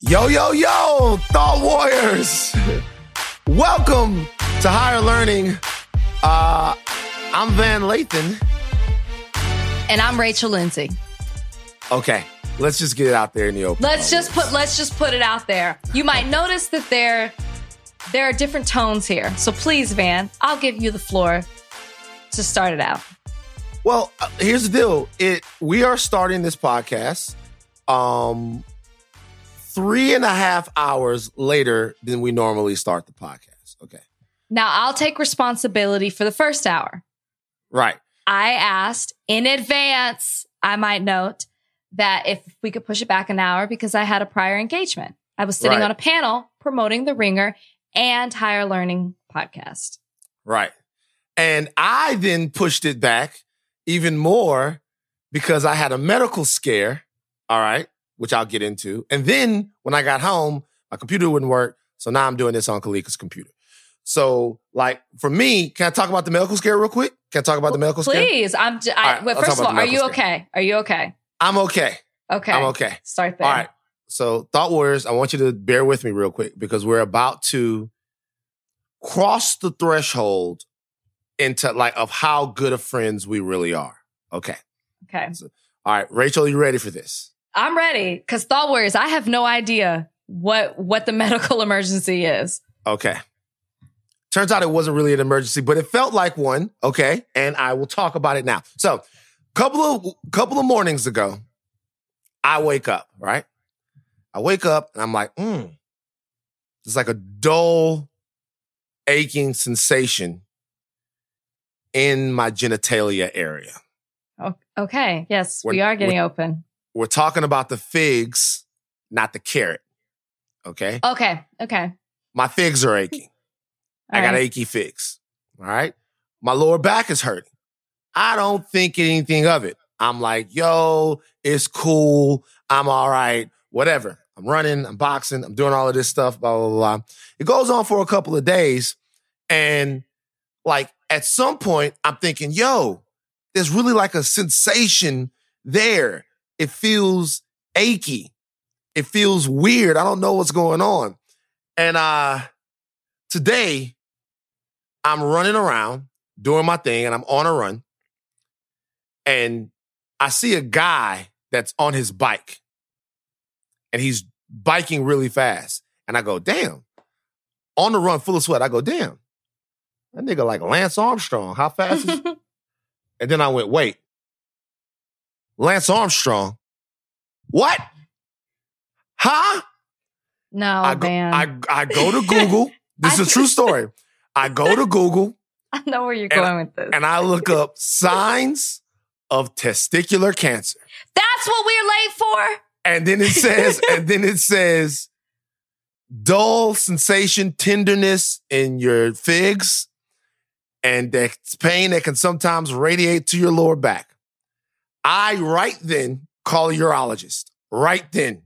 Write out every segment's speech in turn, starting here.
Yo, yo, yo, Thought Warriors. Welcome to Higher Learning. I'm Van Lathan. And I'm Rachel Lindsay. Okay, let's just get it out there in the open. Let's just put it out there. You might notice that there are different tones here. So please, Van, I'll give you the floor to start it out. Well, here's the deal. We are starting this podcast 3.5 hours later than we normally start the podcast. Okay. Now, I'll take responsibility for the first hour. Right. I asked in advance, I might note, that if we could push it back an hour because I had a prior engagement. I was sitting on a panel promoting the Ringer and Higher Learning podcast. Right. And I then pushed it back even more because I had a medical scare. All right. Which I'll get into. And then when I got home, my computer wouldn't work. So now I'm doing this on Kalika's computer. So, like, for me, can I talk about the medical scare real quick? Can I talk about the medical scare? Please. First of all, are you okay? Are you okay? I'm okay. Okay. I'm okay. Start there. All right. So, Thought Warriors, I want you to bear with me real quick because we're about to cross the threshold into, like, of how good of friends we really are. Okay. Okay. So, all right. Rachel, are you ready for this? I'm ready because Thought Warriors, I have no idea what the medical emergency is. Okay. Turns out it wasn't really an emergency, but it felt like one. Okay. And I will talk about it now. So couple of mornings ago, I wake up, right? I wake up and I'm like, it's like a dull, aching sensation in my genitalia area. Oh, okay. Yes, we are getting open. We're talking about the figs, not the carrot. Okay? Okay. My figs are aching. I got achy figs. All right? My lower back is hurting. I don't think anything of it. I'm like, yo, it's cool. I'm all right. Whatever. I'm running. I'm boxing. I'm doing all of this stuff, blah, blah, blah. It goes on for a couple of days. And like at some point, I'm thinking, yo, there's really like a sensation there. It feels achy. It feels weird. I don't know what's going on. And today, I'm running around doing my thing, and I'm on a run. And I see a guy that's on his bike. And he's biking really fast. And I go, damn. On the run, full of sweat. I go, damn. That nigga like Lance Armstrong. How fast is he? And then I went, wait. Lance Armstrong? What? Huh? No, man. I go to Google. This is a true story. I go to Google. I know where you're going with this. And I look up signs of testicular cancer. That's what we're late for? And then it says, dull sensation, tenderness in your figs, and that's pain that can sometimes radiate to your lower back. I right then call a urologist. Right then.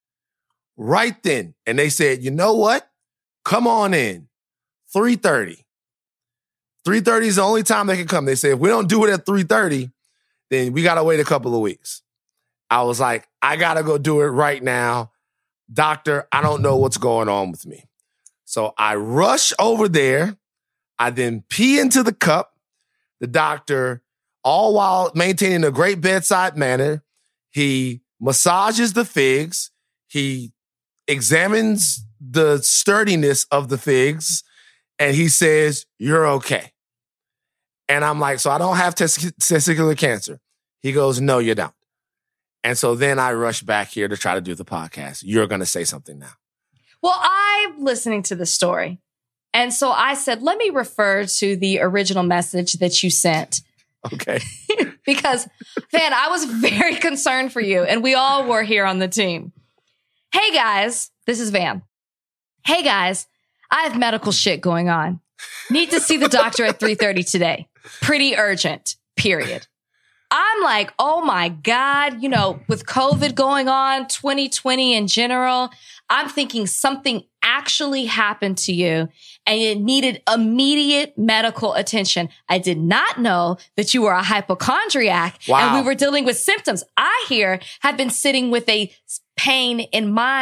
And they said, you know what? Come on in. 3:30. 3:30 is the only time they can come. They said, if we don't do it at 3:30, then we got to wait a couple of weeks. I was like, I got to go do it right now. Doctor, I don't know what's going on with me. So I rush over there. I then pee into the cup. The doctor, all while maintaining a great bedside manner, he massages the figs. He examines the sturdiness of the figs, and he says, you're okay. And I'm like, so I don't have testicular cancer. He goes, no, you don't. And so then I rush back here to try to do the podcast. You're going to say something now. Well, I'm listening to the story. And so I said, let me refer to the original message that you sent. Okay. Because, Van, I was very concerned for you, and we all were here on the team. Hey, guys. This is Van. Hey, guys. I have medical shit going on. Need to see the doctor at 3:30 today. Pretty urgent, period. I'm like, oh my God, with COVID going on, 2020 in general, I'm thinking something actually happened to you and it needed immediate medical attention. I did not know that you were a hypochondriac Wow. and we were dealing with symptoms. I here have been sitting with a pain in my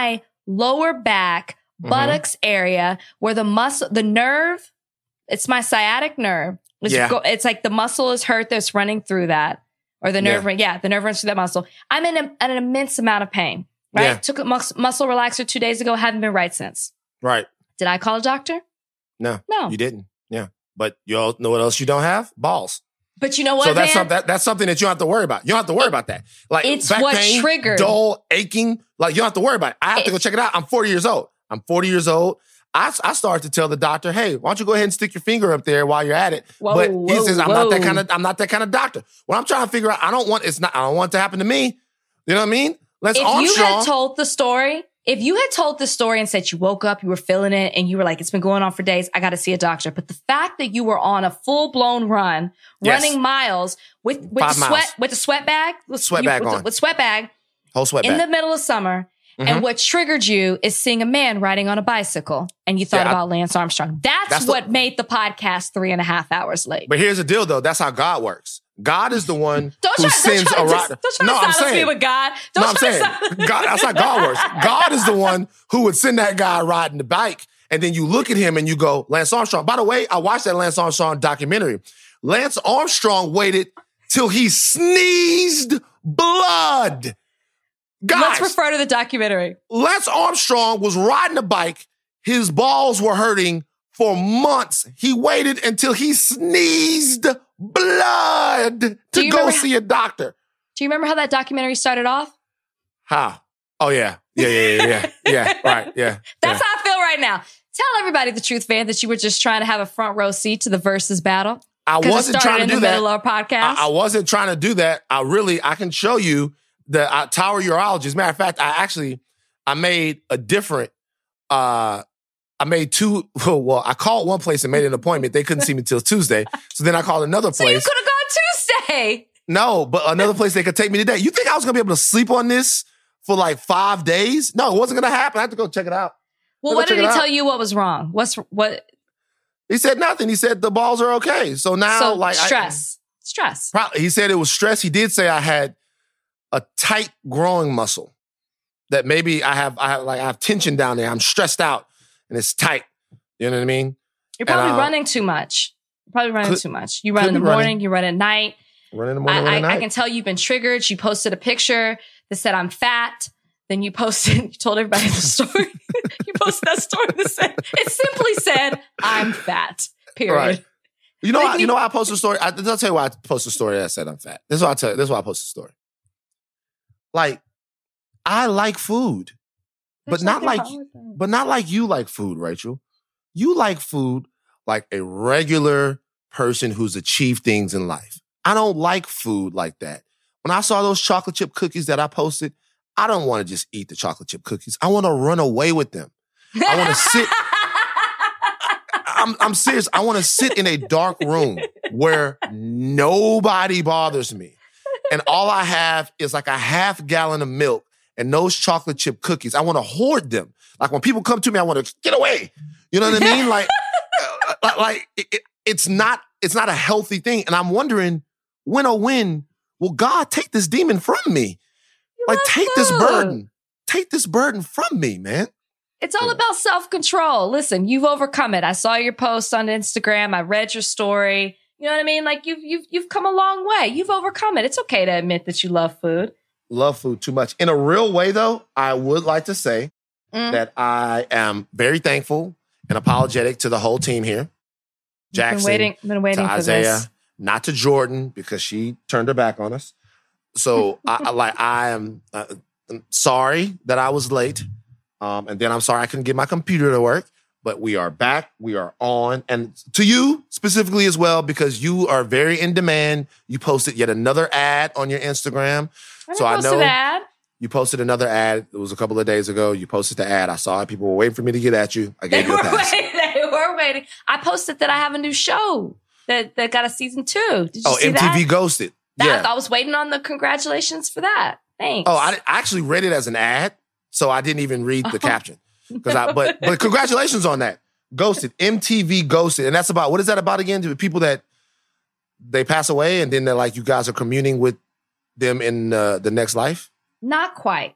lower back, buttocks area where the muscle, the nerve, it's my sciatic nerve. It's like the muscle is hurt that's running through that. Or the nerve, the nerve runs through that muscle. I'm in an immense amount of pain, right? Yeah. Took a muscle relaxer 2 days ago, haven't been right since. Right. Did I call a doctor? No. No. You didn't. Yeah. But you all know what else you don't have? Balls. But you know what, so that's something that you don't have to worry about. You don't have to worry about that. Like it's back what pain, triggered. dull, aching. Like you don't have to worry about it. I have to go check it out. I'm 40 years old. I started to tell the doctor, hey, why don't you go ahead and stick your finger up there while you're at it? He says, I'm not that kind of doctor. What I'm trying to figure out, I don't want it to happen to me. You know what I mean? If you had told the story and said you woke up, you were feeling it, and you were like, it's been going on for days, I got to see a doctor. But the fact that you were on a full blown run, running miles with the sweat bag, whole sweat bag in the middle of summer. And what triggered you is seeing a man riding on a bicycle, and you thought about Lance Armstrong. That's what made the podcast 3.5 hours late. But here's the deal, though. That's how God works. God is the one who sends a rider. Don't try to silence me with God. God, that's how God works. God is the one who would send that guy riding the bike, and then you look at him and you go, Lance Armstrong. By the way, I watched that Lance Armstrong documentary. Lance Armstrong waited till he sneezed blood. Guys, let's refer to the documentary. Lance Armstrong was riding a bike. His balls were hurting for months. He waited until he sneezed blood to go see a doctor. Do you remember how that documentary started off? How? Oh, yeah. Yeah, right, yeah. That's how I feel right now. Tell everybody the truth, Van, that you were just trying to have a front row seat to the versus battle. I wasn't trying to do that. In the middle of our podcast. I wasn't trying to do that. I can show you the Tower Urologist. Matter of fact, I made a different, I made two, well, I called one place and made an appointment. They couldn't see me till Tuesday. So then I called another place. So you could have gone Tuesday. No, but another place they could take me today. You think I was going to be able to sleep on this for like 5 days? No, it wasn't going to happen. I had to go check it out. Well, what did he tell you what was wrong? What? He said nothing. He said the balls are okay. So now, stress. He said it was stress. He did say I had a tight growing muscle that maybe I have tension down there. I'm stressed out and it's tight. You know what I mean? You're probably running too much. You run in the morning, you run at night. Run in the morning, run at night. I can tell you've been triggered. You posted a picture that said, I'm fat. Then you told everybody the story. You posted that story that said, it simply said, I'm fat, period. Right. You know why I posted a story? I'll tell you why I posted a story that said I'm fat. This is why I posted a story. Like, I like food, but not like you like food, Rachel. You like food like a regular person who's achieved things in life. I don't like food like that. When I saw those chocolate chip cookies that I posted, I don't want to just eat the chocolate chip cookies. I want to run away with them. I want to sit. I'm serious. I want to sit in a dark room where nobody bothers me. And all I have is like a half gallon of milk and those chocolate chip cookies. I want to hoard them. Like when people come to me, I want to get away. You know what I mean? It's not a healthy thing. And I'm wondering when will God take this demon from me? Take this burden from me, man. It's all about self-control. Listen, you've overcome it. I saw your post on Instagram. I read your story. You know what I mean? Like you've come a long way. You've overcome it. It's okay to admit that you love food. Love food too much. In a real way, though, I would like to say that I am very thankful and apologetic to the whole team here. Jackson, been waiting to for Isaiah, this. Not to Jordan because she turned her back on us. So I am sorry that I was late, and then I'm sorry I couldn't get my computer to work. But we are back. We are on. And to you specifically as well, because you are very in demand. You posted yet another ad on your Instagram. I know an ad. You posted another ad. It was a couple of days ago. You posted the ad. I saw it. People were waiting for me to get at you. I gave you a pass. They were waiting. I posted that I have a new show that got a season 2. Did you see MTV that? Ghosted. Yeah. I was waiting on the congratulations for that. Thanks. Oh, I actually read it as an ad, so I didn't even read the caption. But congratulations on that. Ghosted. MTV Ghosted. And that's about, what is that about again? To people that they pass away and then they're like, you guys are communing with them in the next life? Not quite.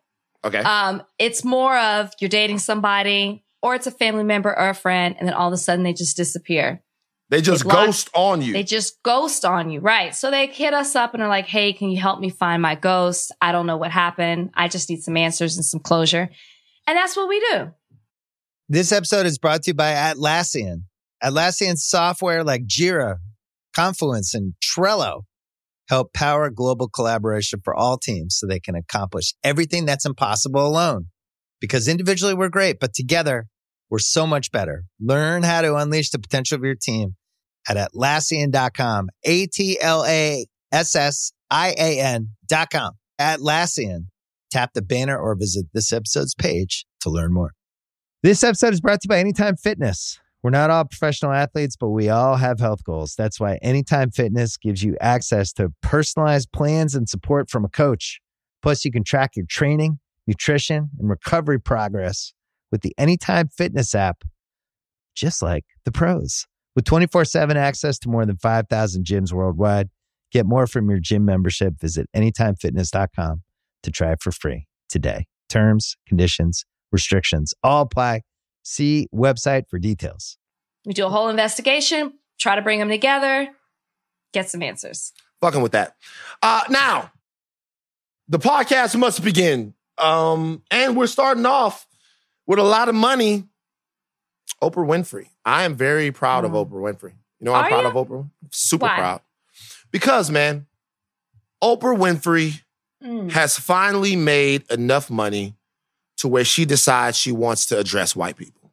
Okay. It's more of you're dating somebody or it's a family member or a friend, and then all of a sudden they just disappear. They just ghost on you. They just ghost on you, right? So they hit us up and are like, hey, can you help me find my ghost? I don't know what happened. I just need some answers and some closure. And that's what we do. This episode is brought to you by Atlassian. Atlassian software like Jira, Confluence, and Trello help power global collaboration for all teams so they can accomplish everything that's impossible alone. Because individually we're great, but together we're so much better. Learn how to unleash the potential of your team at Atlassian.com. Atlassian.com. Atlassian. Tap the banner or visit this episode's page to learn more. This episode is brought to you by Anytime Fitness. We're not all professional athletes, but we all have health goals. That's why Anytime Fitness gives you access to personalized plans and support from a coach. Plus, you can track your training, nutrition, and recovery progress with the Anytime Fitness app, just like the pros. With 24/7 access to more than 5,000 gyms worldwide, get more from your gym membership. Visit anytimefitness.com to try it for free today. Terms, conditions, restrictions all apply. See website for details. We do a whole investigation, try to bring them together, get some answers. Fucking with that. Now, the podcast must begin. And we're starting off with a lot of money. Oprah Winfrey. I am very proud of Oprah Winfrey. You know I'm proud of Oprah? Super proud. Because, man, Oprah Winfrey has finally made enough money to where she decides she wants to address white people.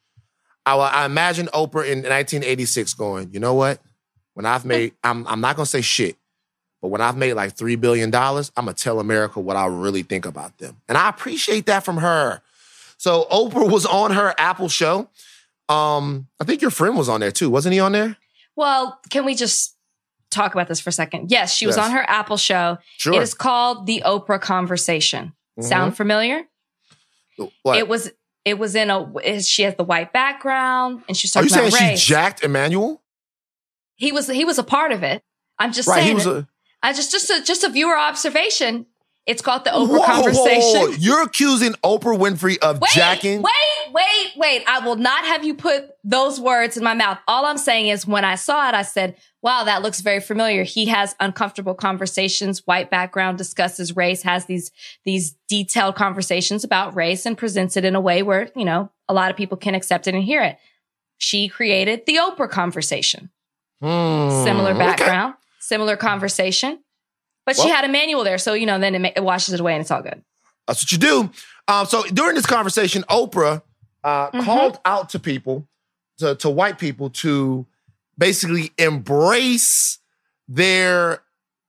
I imagine Oprah in 1986 going, you know what? When I've made, I'm not going to say shit, but when I've made like $3 billion, I'm going to tell America what I really think about them. And I appreciate that from her. So Oprah was on her Apple show. I think your friend was on there too. Wasn't he on there? Well, can we just talk about this for a second? Yes, she was on her Apple show. Sure. It is called The Oprah Conversation. Sound familiar? What? It was she has the white background and she's Are talking you about saying race. she jacked Emmanuel? He was a part of it. I'm just saying. Just a viewer observation. It's called the Oprah Conversation. Whoa. You're accusing Oprah Winfrey of jacking? Wait. I will not have you put those words in my mouth. All I'm saying is when I saw it, I said, wow, that looks very familiar. He has uncomfortable conversations, white background, discusses race, has these detailed conversations about race and presents it in a way where, you know, a lot of people can accept it and hear it. She created the Oprah Conversation. Similar background, similar conversation. But she had Emmanuel there, so, you know, then it washes it away and it's all good. That's what you do. So during this conversation, Oprah called out to people, to white people, to basically embrace their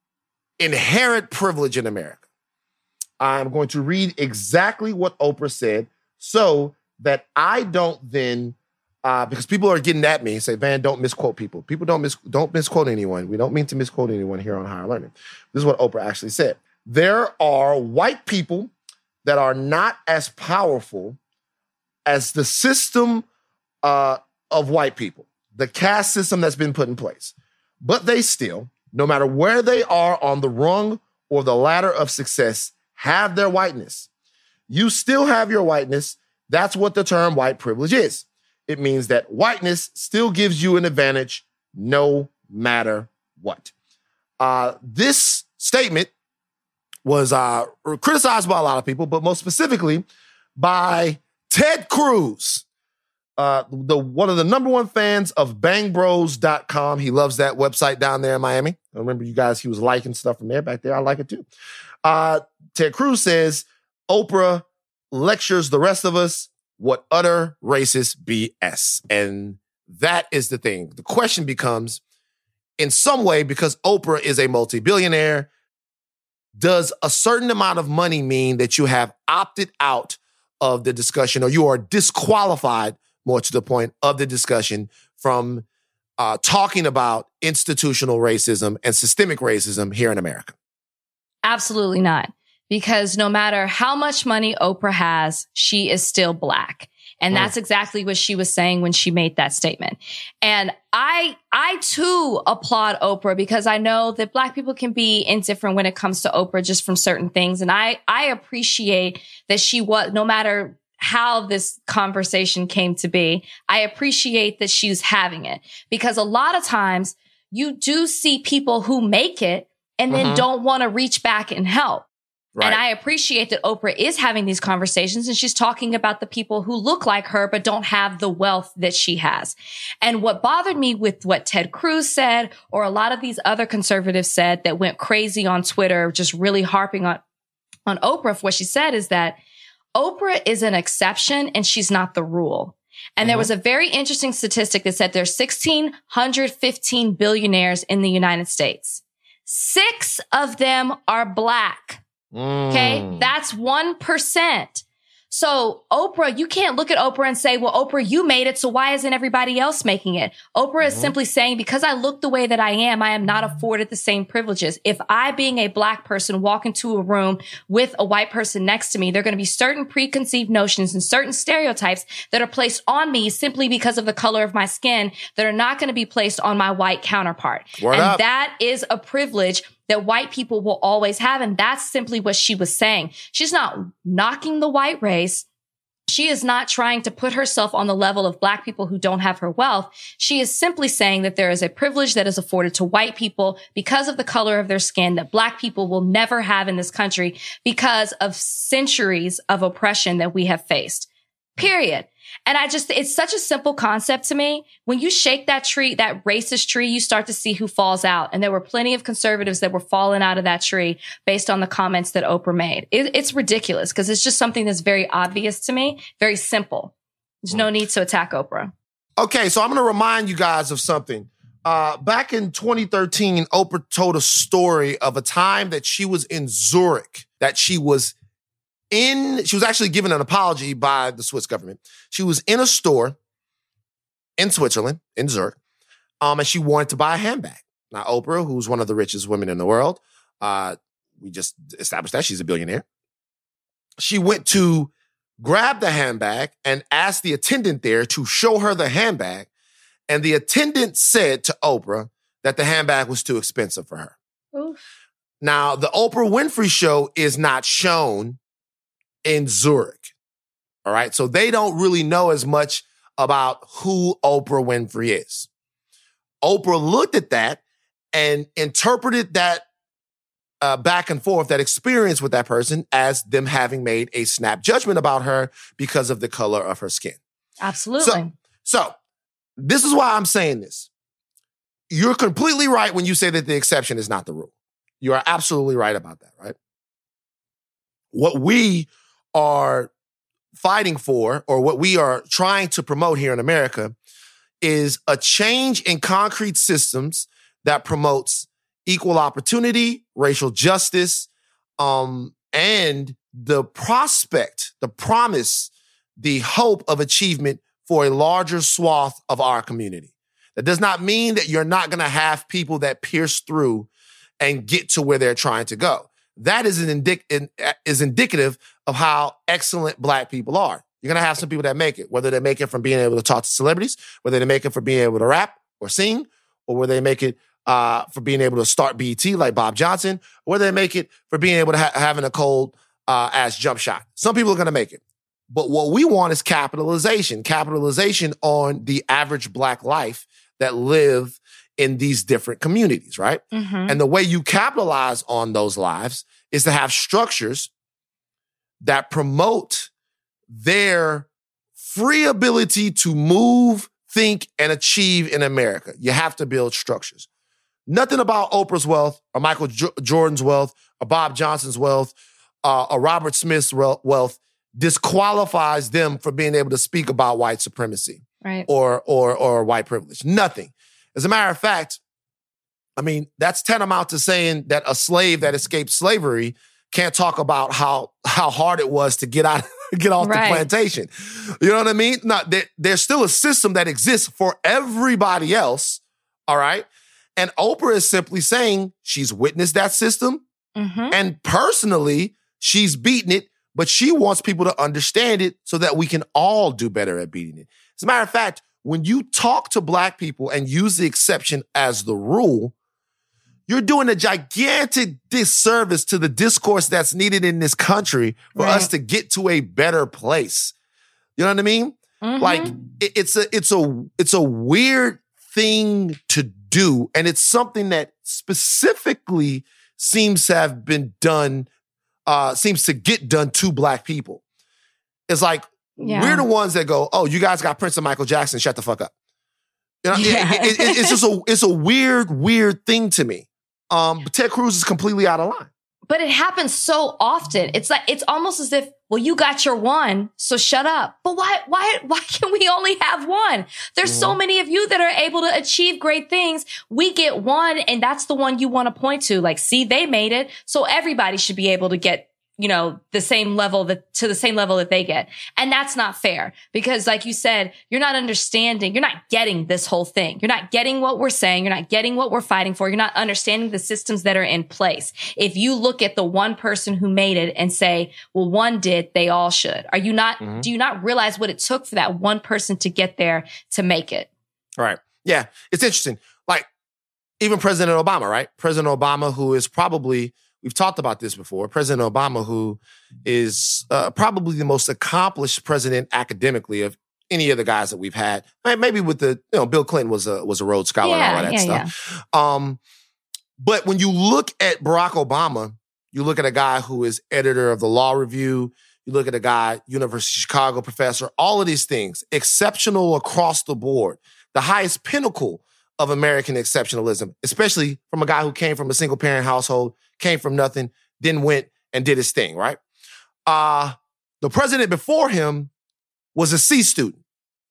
inherent privilege in America. I'm going to read exactly what Oprah said so that I don't then, because people are getting at me and say, Van, don't misquote people. People don't misquote anyone. We don't mean to misquote anyone here on Higher Learning. This is what Oprah actually said. There are white people that are not as powerful as the system of white people, the caste system that's been put in place. But they still, no matter where they are on the rung or the ladder of success, have their whiteness. You still have your whiteness. That's what the term white privilege is. It means that whiteness still gives you an advantage no matter what. This statement was criticized by a lot of people, but most specifically by Ted Cruz, one of the number one fans of bangbros.com. He loves that website down there in Miami. I remember you guys, he was liking stuff from there back there. I like it too. Ted Cruz says, Oprah lectures the rest of us what utter racist BS. And that is the thing. The question becomes, in some way, because Oprah is a multi-billionaire, does a certain amount of money mean that you have opted out of the discussion, or you are disqualified, more to the point, of the discussion from talking about institutional racism and systemic racism here in America? Absolutely not. Because no matter how much money Oprah has, she is still Black. And that's exactly what she was saying when she made that statement. And I too applaud Oprah because I know that Black people can be indifferent when it comes to Oprah just from certain things. And I appreciate that she was, no matter how this conversation came to be, I appreciate that she's having it, because a lot of times you do see people who make it and then don't want to reach back and help. Right. And I appreciate that Oprah is having these conversations and she's talking about the people who look like her but don't have the wealth that she has. And what bothered me with what Ted Cruz said, or a lot of these other conservatives said that went crazy on Twitter, just really harping on Oprah for what she said, is that Oprah is an exception and she's not the rule. And there was a very interesting statistic that said there's 1,615 billionaires in the United States. 6 of them are Black. Okay. That's 1%. So Oprah, you can't look at Oprah and say, well, Oprah, you made it, so why isn't everybody else making it? Oprah is simply saying, because I look the way that I am not afforded the same privileges. If I, being a Black person, walk into a room with a white person next to me, there are going to be certain preconceived notions and certain stereotypes that are placed on me simply because of the color of my skin that are not going to be placed on my white counterpart. That is a privilege that white people will always have. And that's simply what she was saying. She's not knocking the white race. She is not trying to put herself on the level of Black people who don't have her wealth. She is simply saying that there is a privilege that is afforded to white people because of the color of their skin that Black people will never have in this country because of centuries of oppression that we have faced. Period. And it's such a simple concept to me. When you shake that tree, that racist tree, you start to see who falls out. And there were plenty of conservatives that were falling out of that tree based on the comments that Oprah made. It's ridiculous because it's just something that's very obvious to me, very simple. There's no need to attack Oprah. Okay, so I'm going to remind you guys of something. Back in 2013, Oprah told a story of a time that she was in Zurich, that she was actually given an apology by the Swiss government. She was in a store in Switzerland, in Zurich, and she wanted to buy a handbag. Now, Oprah, who's one of the richest women in the world, we just established that she's a billionaire. She went to grab the handbag and asked the attendant there to show her the handbag. And the attendant said to Oprah that the handbag was too expensive for her. Oof. Now, the Oprah Winfrey Show is not shown in Zurich. All right. So they don't really know as much about who Oprah Winfrey is. Oprah looked at that and interpreted that back and forth, that experience with that person, as them having made a snap judgment about her because of the color of her skin. Absolutely. So this is why I'm saying this. You're completely right when you say that the exception is not the rule. You are absolutely right about that, right? What we are fighting for, or what we are trying to promote here in America, is a change in concrete systems that promotes equal opportunity, racial justice, and the prospect, the promise, the hope of achievement for a larger swath of our community. That does not mean that you're not going to have people that pierce through and get to where they're trying to go. That is indicative of how excellent Black people are. You're going to have some people that make it, whether they make it from being able to talk to celebrities, whether they make it from being able to rap or sing, or whether they make it for being able to start BET like Bob Johnson, or whether they make it for being able to having a cold ass jump shot. Some people are going to make it. But what we want is capitalization on the average Black life that live in these different communities, right? Mm-hmm. And the way you capitalize on those lives is to have structures that promote their free ability to move, think, and achieve in America. You have to build structures. Nothing about Oprah's wealth or Michael Jordan's wealth or Bob Johnson's wealth or Robert Smith's wealth disqualifies them from being able to speak about white supremacy, right, or white privilege. Nothing. As a matter of fact, I mean, that's tantamount to saying that a slave that escaped slavery can't talk about how hard it was to get off right. the plantation. You know what I mean? No, there's still a system that exists for everybody else, all right? And Oprah is simply saying she's witnessed that system, mm-hmm. and personally, she's beaten it but she wants people to understand it so that we can all do better at beating it. As a matter of fact, when you talk to Black people and use the exception as the rule, you're doing a gigantic disservice to the discourse that's needed in this country for us to get to a better place. You know what I mean? Mm-hmm. Like it's a weird thing to do, and it's something that specifically seems to have been done, seems to get done to Black people. It's like we're the ones that go, "Oh, you guys got Prince and Michael Jackson, shut the fuck up." You know, it's just it's a weird thing to me. But Ted Cruz is completely out of line. But it happens so often. It's like, it's almost as if, well, you got your one, so shut up. But why can we only have one? There's so many of you that are able to achieve great things. We get one, and that's the one you want to point to. Like, see, they made it. So everybody should be able to get, you know, the same level to the same level that they get. And that's not fair, because like you said, you're not understanding, you're not getting this whole thing. You're not getting what we're saying. You're not getting what we're fighting for. You're not understanding the systems that are in place. If you look at the one person who made it and say, well, one did, they all should. Are you not, do you not realize what it took for that one person to get there to make it? Right. Yeah. It's interesting. Like even President Obama, right? President Obama, who is probably, we've talked about this before. President Obama, who is probably the most accomplished president academically of any of the guys that we've had. Maybe with the, you know, Bill Clinton was a Rhodes Scholar and all of that stuff. Yeah. But when you look at Barack Obama, you look at a guy who is editor of the Law Review. You look at a guy, University of Chicago professor, all of these things, exceptional across the board, the highest pinnacle of American exceptionalism, especially from a guy who came from a single parent household, came from nothing, then went and did his thing, right? The president before him was a C student.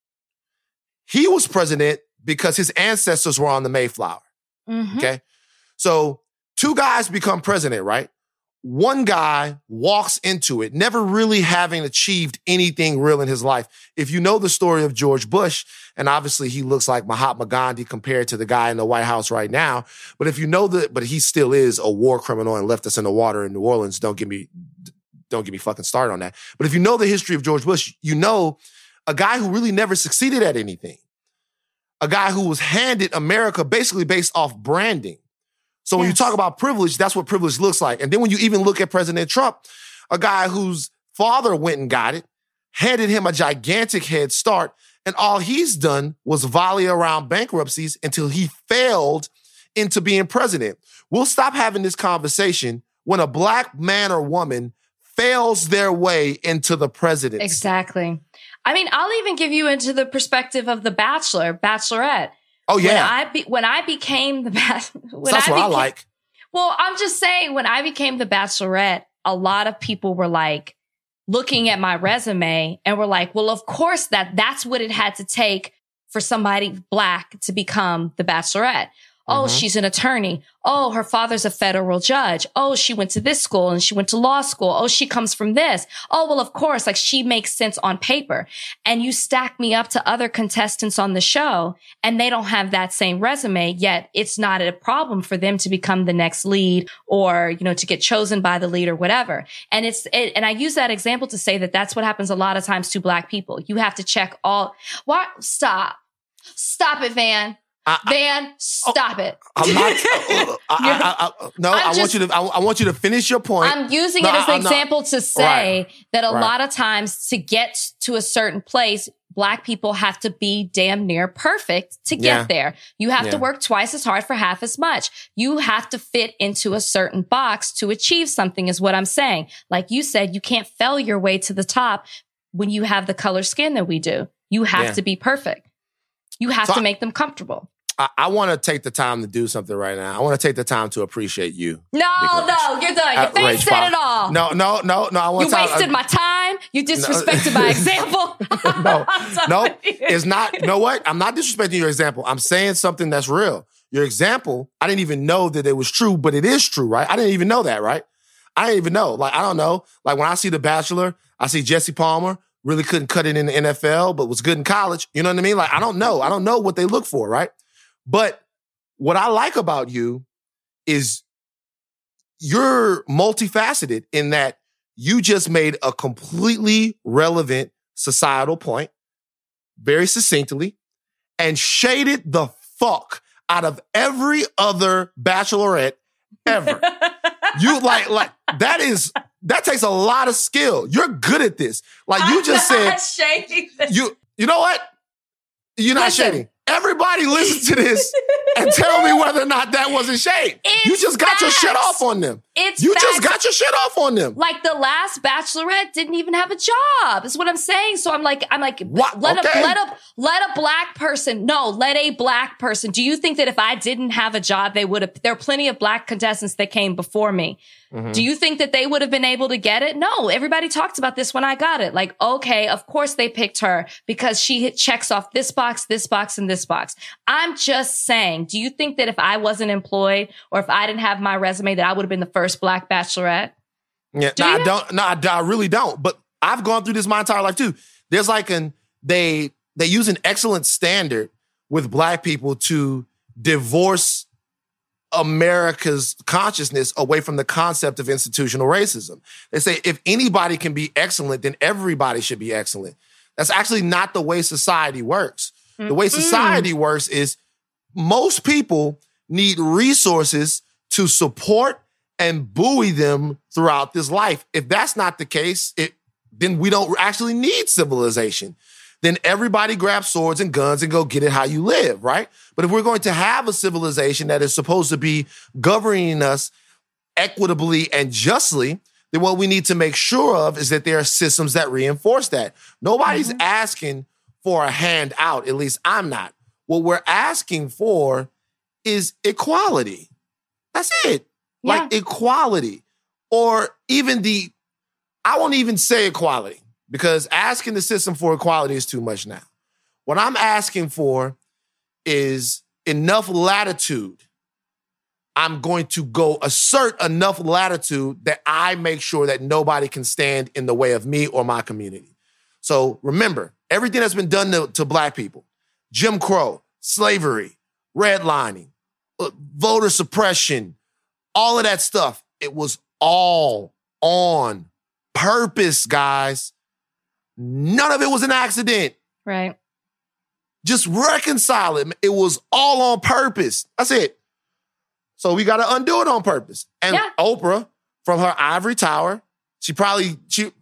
He was president because his ancestors were on the Mayflower, okay? So two guys become president, right? One guy walks into it, never really having achieved anything real in his life. If you know the story of George Bush, and obviously he looks like Mahatma Gandhi compared to the guy in the White House right now, but if you know that, but he still is a war criminal and left us in the water in New Orleans. Don't get me fucking started on that. But if you know the history of George Bush, you know a guy who really never succeeded at anything. A guy who was handed America basically based off branding. So when you talk about privilege, that's what privilege looks like. And then when you even look at President Trump, a guy whose father went and got it, handed him a gigantic head start, and all he's done was volley around bankruptcies until he failed into being president. We'll stop having this conversation when a Black man or woman fails their way into the presidency. Exactly. I mean, I'll even give you into the perspective of the Bachelorette. Oh yeah. When I became the that's what I like. Well, I'm just saying, when I became the Bachelorette, a lot of people were like looking at my resume and were like, well, of course that's what it had to take for somebody Black to become the Bachelorette. Oh, she's an attorney. Oh, her father's a federal judge. Oh, she went to this school and she went to law school. Oh, she comes from this. Oh, well, of course, like she makes sense on paper. And you stack me up to other contestants on the show and they don't have that same resume, yet it's not a problem for them to become the next lead or, you know, to get chosen by the lead or whatever. And and I use that example to say that that's what happens a lot of times to Black people. You have to check what? Stop it, Van. Van, stop it. I'm not. I want you to finish your point. I'm using it as an example to say that a lot of times to get to a certain place, Black people have to be damn near perfect to get there. You have to work twice as hard for half as much. You have to fit into a certain box to achieve something, is what I'm saying. Like you said, you can't fail your way to the top when you have the color skin that we do. You have to be perfect. You have to make them comfortable. I want to take the time to do something right now. I want to take the time to appreciate you. No, you're done. Your face said it all. No. I want you wasted my time. You disrespected my example. No, it's not. You know what? I'm not disrespecting your example. I'm saying something that's real. Your example, I didn't even know that it was true, but it is true, right? I didn't even know that, right? I didn't even know. Like, I don't know. Like, when I see The Bachelor, I see Jesse Palmer, really couldn't cut it in the NFL, but was good in college. You know what I mean? Like, I don't know. I don't know what they look for, right? But what I like about you is you're multifaceted in that you just made a completely relevant societal point, very succinctly, and shaded the fuck out of every other bachelorette ever. You like that takes a lot of skill. You're good at this. Like you just said, you know what? You're not shading. Everybody listen to this and tell me whether or not that wasn't shade. You just got your shit off on them. Just got your shit off on them. Like the last bachelorette didn't even have a job. Is what I'm saying. So I'm like, what? Let a black person. No, let a black person. Do you think that if I didn't have a job, they would have? There are plenty of black contestants that came before me. Mm-hmm. Do you think that they would have been able to get it? No, everybody talked about this when I got it. Like, okay, of course they picked her because she checks off this box, and this box. I'm just saying, do you think that if I wasn't employed or if I didn't have my resume that I would have been the first black bachelorette? Yeah, I don't. No, I really don't. But I've gone through this my entire life too. There's like they use an excellent standard with black people to divorce America's consciousness away from the concept of institutional racism. They say if anybody can be excellent, then everybody should be excellent. That's actually not the way society works. Mm-hmm. The way society works is most people need resources to support and buoy them throughout this life. If that's not the case, then we don't actually need civilization. Then everybody grabs swords and guns and go get it how you live, right? But if we're going to have a civilization that is supposed to be governing us equitably and justly, then what we need to make sure of is that there are systems that reinforce that. Nobody's asking for a handout, at least I'm not. What we're asking for is equality. That's it. Yeah. Like equality. Or even I won't even say equality, because asking the system for equality is too much now. What I'm asking for is enough latitude. I'm going to go assert enough latitude that I make sure that nobody can stand in the way of me or my community. So remember, everything that's been done to black people, Jim Crow, slavery, redlining, voter suppression, all of that stuff, it was all on purpose, guys. None of it was an accident. Right. Just reconcile it. It was all on purpose. That's it. So we got to undo it on purpose. And Oprah, from her ivory tower, she probably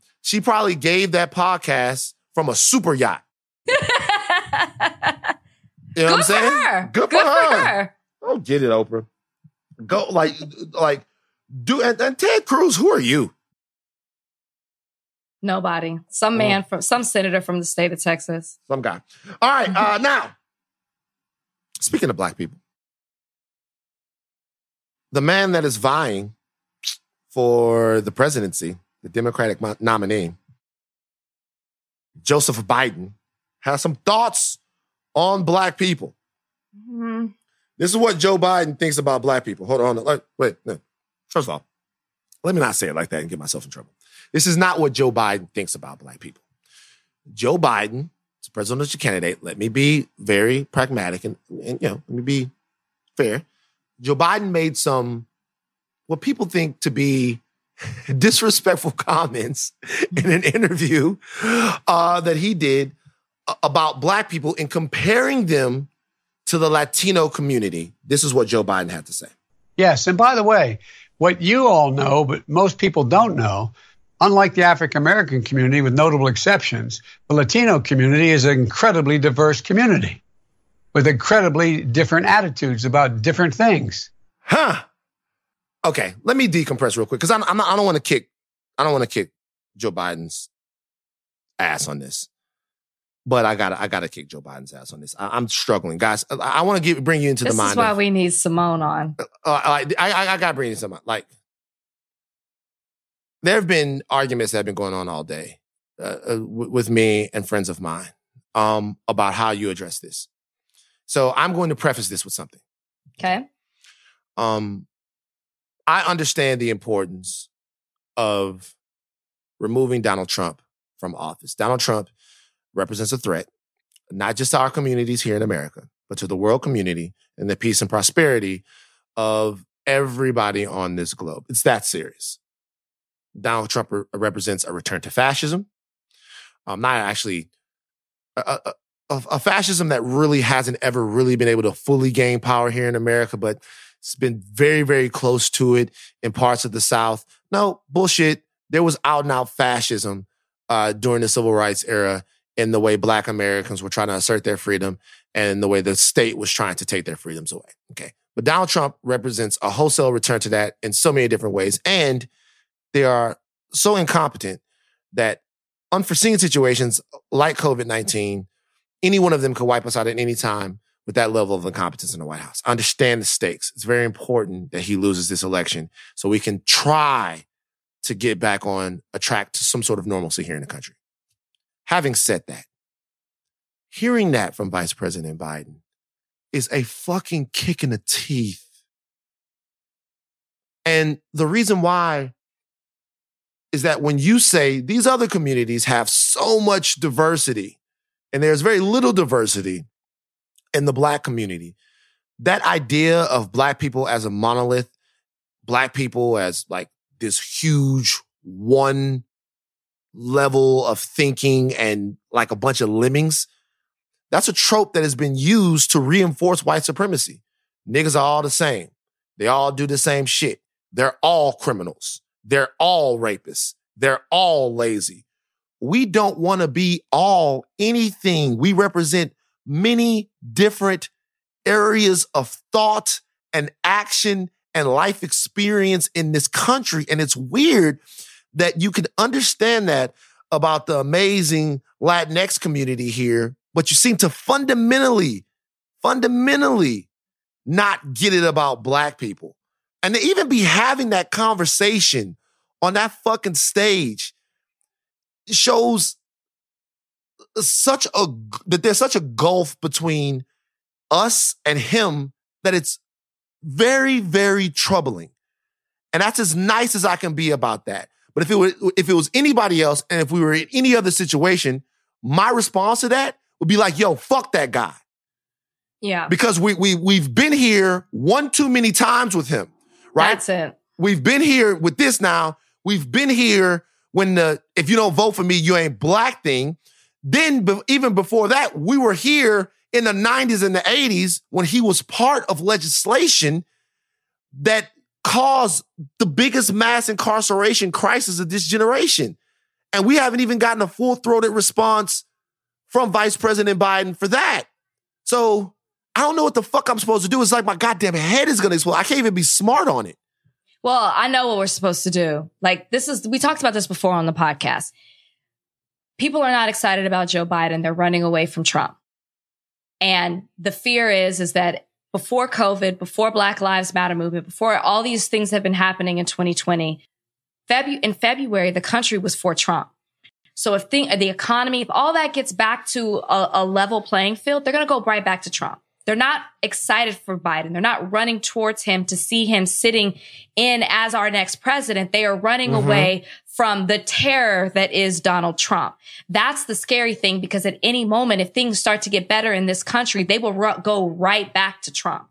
gave that podcast from a super yacht. You know what I'm saying? Good for her. Oh, get it, Oprah. Go do and Ted Cruz. Who are you? Nobody. Some man some senator from the state of Texas. Some guy. All right. Now, speaking of black people, the man that is vying for the presidency, the Democratic nominee, Joseph Biden, has some thoughts on black people. Mm-hmm. This is what Joe Biden thinks about black people. Hold on. Wait. No. First of all, let me not say it like that and get myself in trouble. This is not what Joe Biden thinks about black people. Joe Biden is a presidential candidate. Let me be very pragmatic and let me be fair. Joe Biden made some, what people think to be disrespectful comments in an interview that he did about black people and comparing them to the Latino community. This is what Joe Biden had to say. Yes. And by the way, what you all know, but most people don't know, unlike the African-American community, with notable exceptions, the Latino community is an incredibly diverse community with incredibly different attitudes about different things. Huh. Okay, let me decompress real quick because I don't want to kick Joe Biden's ass on this, but I gotta kick Joe Biden's ass on this. I'm struggling, guys. I want to bring you into the mind. This is why we need Simone on. I gotta bring you some like. There have been arguments that have been going on all day with me and friends of mine about how you address this. So I'm going to preface this with something. Okay. I understand the importance of removing Donald Trump from office. Donald Trump represents a threat, not just to our communities here in America, but to the world community and the peace and prosperity of everybody on this globe. It's that serious. Donald Trump represents a return to fascism. Not actually a fascism that really hasn't ever really been able to fully gain power here in America, but it's been very, very close to it in parts of the South. No, bullshit. There was out and out fascism during the civil rights era in the way Black Americans were trying to assert their freedom and the way the state was trying to take their freedoms away. Okay. But Donald Trump represents a wholesale return to that in so many different ways. And they are so incompetent that unforeseen situations like COVID-19, any one of them could wipe us out at any time with that level of incompetence in the White House. I understand the stakes. It's very important that he loses this election so we can try to get back on a track to some sort of normalcy here in the country. Having said that, hearing that from Vice President Biden is a fucking kick in the teeth. And the reason why is that when you say these other communities have so much diversity and there's very little diversity in the Black community, that idea of Black people as a monolith, Black people as like this huge one level of thinking and like a bunch of lemmings, that's a trope that has been used to reinforce white supremacy. Niggas are all the same. They all do the same shit. They're all criminals. They're all rapists. They're all lazy. We don't want to be all anything. We represent many different areas of thought and action and life experience in this country. And it's weird that you can understand that about the amazing Latinx community here, but you seem to fundamentally not get it about Black people. And to even be having that conversation on that fucking stage shows that there's such a gulf between us and him that it's very, very troubling. And that's as nice as I can be about that. But if it was anybody else and if we were in any other situation, my response to that would be like, yo, fuck that guy. Yeah. Because we've been here one too many times with him, right? That's it. We've been here with this now. We've been here when if you don't vote for me, you ain't Black thing. Then even before that, we were here in the 90s and the 80s when he was part of legislation that caused the biggest mass incarceration crisis of this generation. And we haven't even gotten a full-throated response from Vice President Biden for that. So I don't know what the fuck I'm supposed to do. It's like my goddamn head is going to explode. I can't even be smart on it. Well, I know what we're supposed to do. Like we talked about this before on the podcast. People are not excited about Joe Biden. They're running away from Trump. And the fear is that before COVID, before Black Lives Matter movement, before all these things have been happening in 2020, in February, the country was for Trump. So if the economy, if all that gets back to a level playing field, they're going to go right back to Trump. They're not excited for Biden. They're not running towards him to see him sitting in as our next president. They are running away from the terror that is Donald Trump. That's the scary thing, because at any moment, if things start to get better in this country, they will go right back to Trump.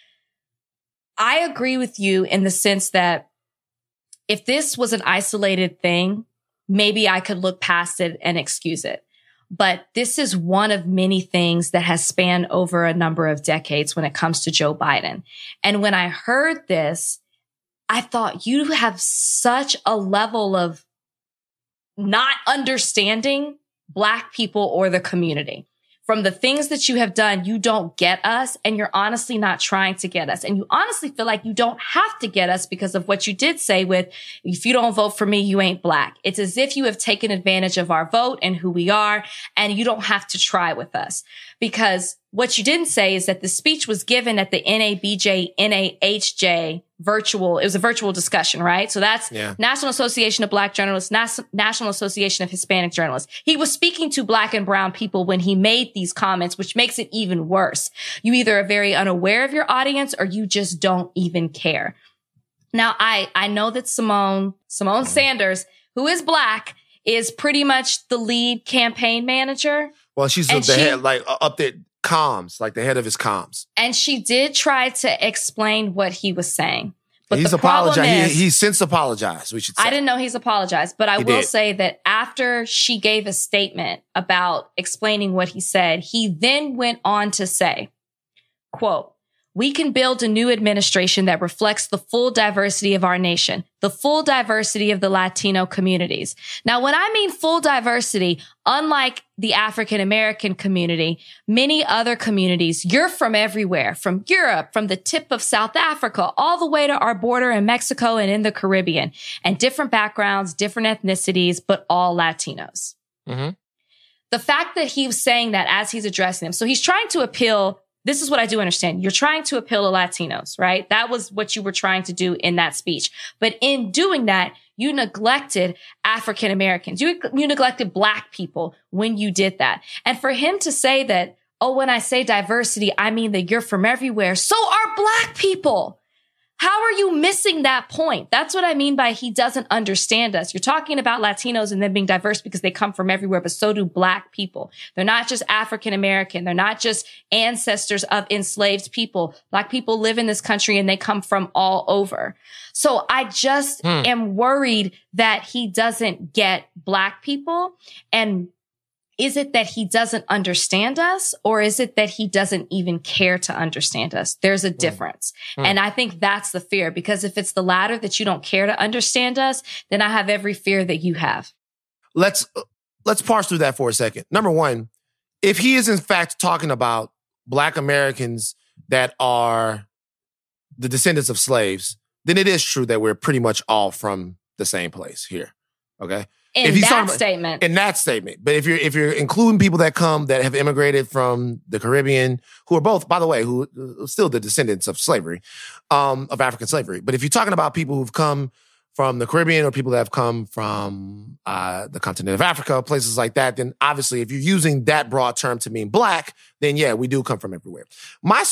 I agree with you in the sense that if this was an isolated thing, maybe I could look past it and excuse it. But this is one of many things that has spanned over a number of decades when it comes to Joe Biden. And when I heard this, I thought, you have such a level of not understanding Black people or the community. From the things that you have done, you don't get us, and you're honestly not trying to get us. And you honestly feel like you don't have to get us because of what you did say with, if you don't vote for me, you ain't Black. It's as if you have taken advantage of our vote and who we are, and you don't have to try with us. Because what you didn't say is that the speech was given at the NABJ, NAHJ virtual. It was a virtual discussion, right? So that's National Association of Black Journalists, National Association of Hispanic Journalists. He was speaking to Black and brown people when he made these comments, which makes it even worse. You either are very unaware of your audience or you just don't even care. Now, I know that Simone Sanders, who is Black, is pretty much the lead campaign manager. Well, she's the head, like up there, comms, like the head of his comms. And she did try to explain what he was saying. But he's the problem apologized. is, He's since apologized, we should say. I didn't know he's apologized, but I He will did. say that after she gave a statement about explaining what he said, he then went on to say, quote, "We can build a new administration that reflects the full diversity of our nation, the full diversity of the Latino communities." Now, when I mean full diversity, unlike the African American community, many other communities, you're from everywhere, from Europe, from the tip of South Africa, all the way to our border in Mexico and in the Caribbean, and different backgrounds, different ethnicities, but all Latinos. Mm-hmm. The fact that he was saying that as he's addressing them, so he's trying to appeal. This is what I do understand. You're trying to appeal to Latinos, right? That was what you were trying to do in that speech. But in doing that, you neglected African Americans. You neglected Black people when you did that. And for him to say that, oh, when I say diversity, I mean that you're from everywhere. So are Black people. How are you missing that point? That's what I mean by he doesn't understand us. You're talking about Latinos and them being diverse because they come from everywhere, but so do Black people. They're not just African American. They're not just ancestors of enslaved people. Black people live in this country and they come from all over. So I just am worried that he doesn't get Black people. And is it that he doesn't understand us, or is it that he doesn't even care to understand us? There's a difference. And I think that's the fear, because if it's the latter, that you don't care to understand us, then I have every fear that you have. Let's parse through that for a second. Number one, if he is in fact talking about Black Americans that are the descendants of slaves, then it is true that we're pretty much all from the same place here. Okay? In that statement. But if you're including people that have immigrated from the Caribbean, who are both, by the way, who are still the descendants of slavery, of African slavery. But if you're talking about people who've come from the Caribbean or people that have come from the continent of Africa, places like that, then obviously if you're using that broad term to mean Black, then yeah, we do come from everywhere. My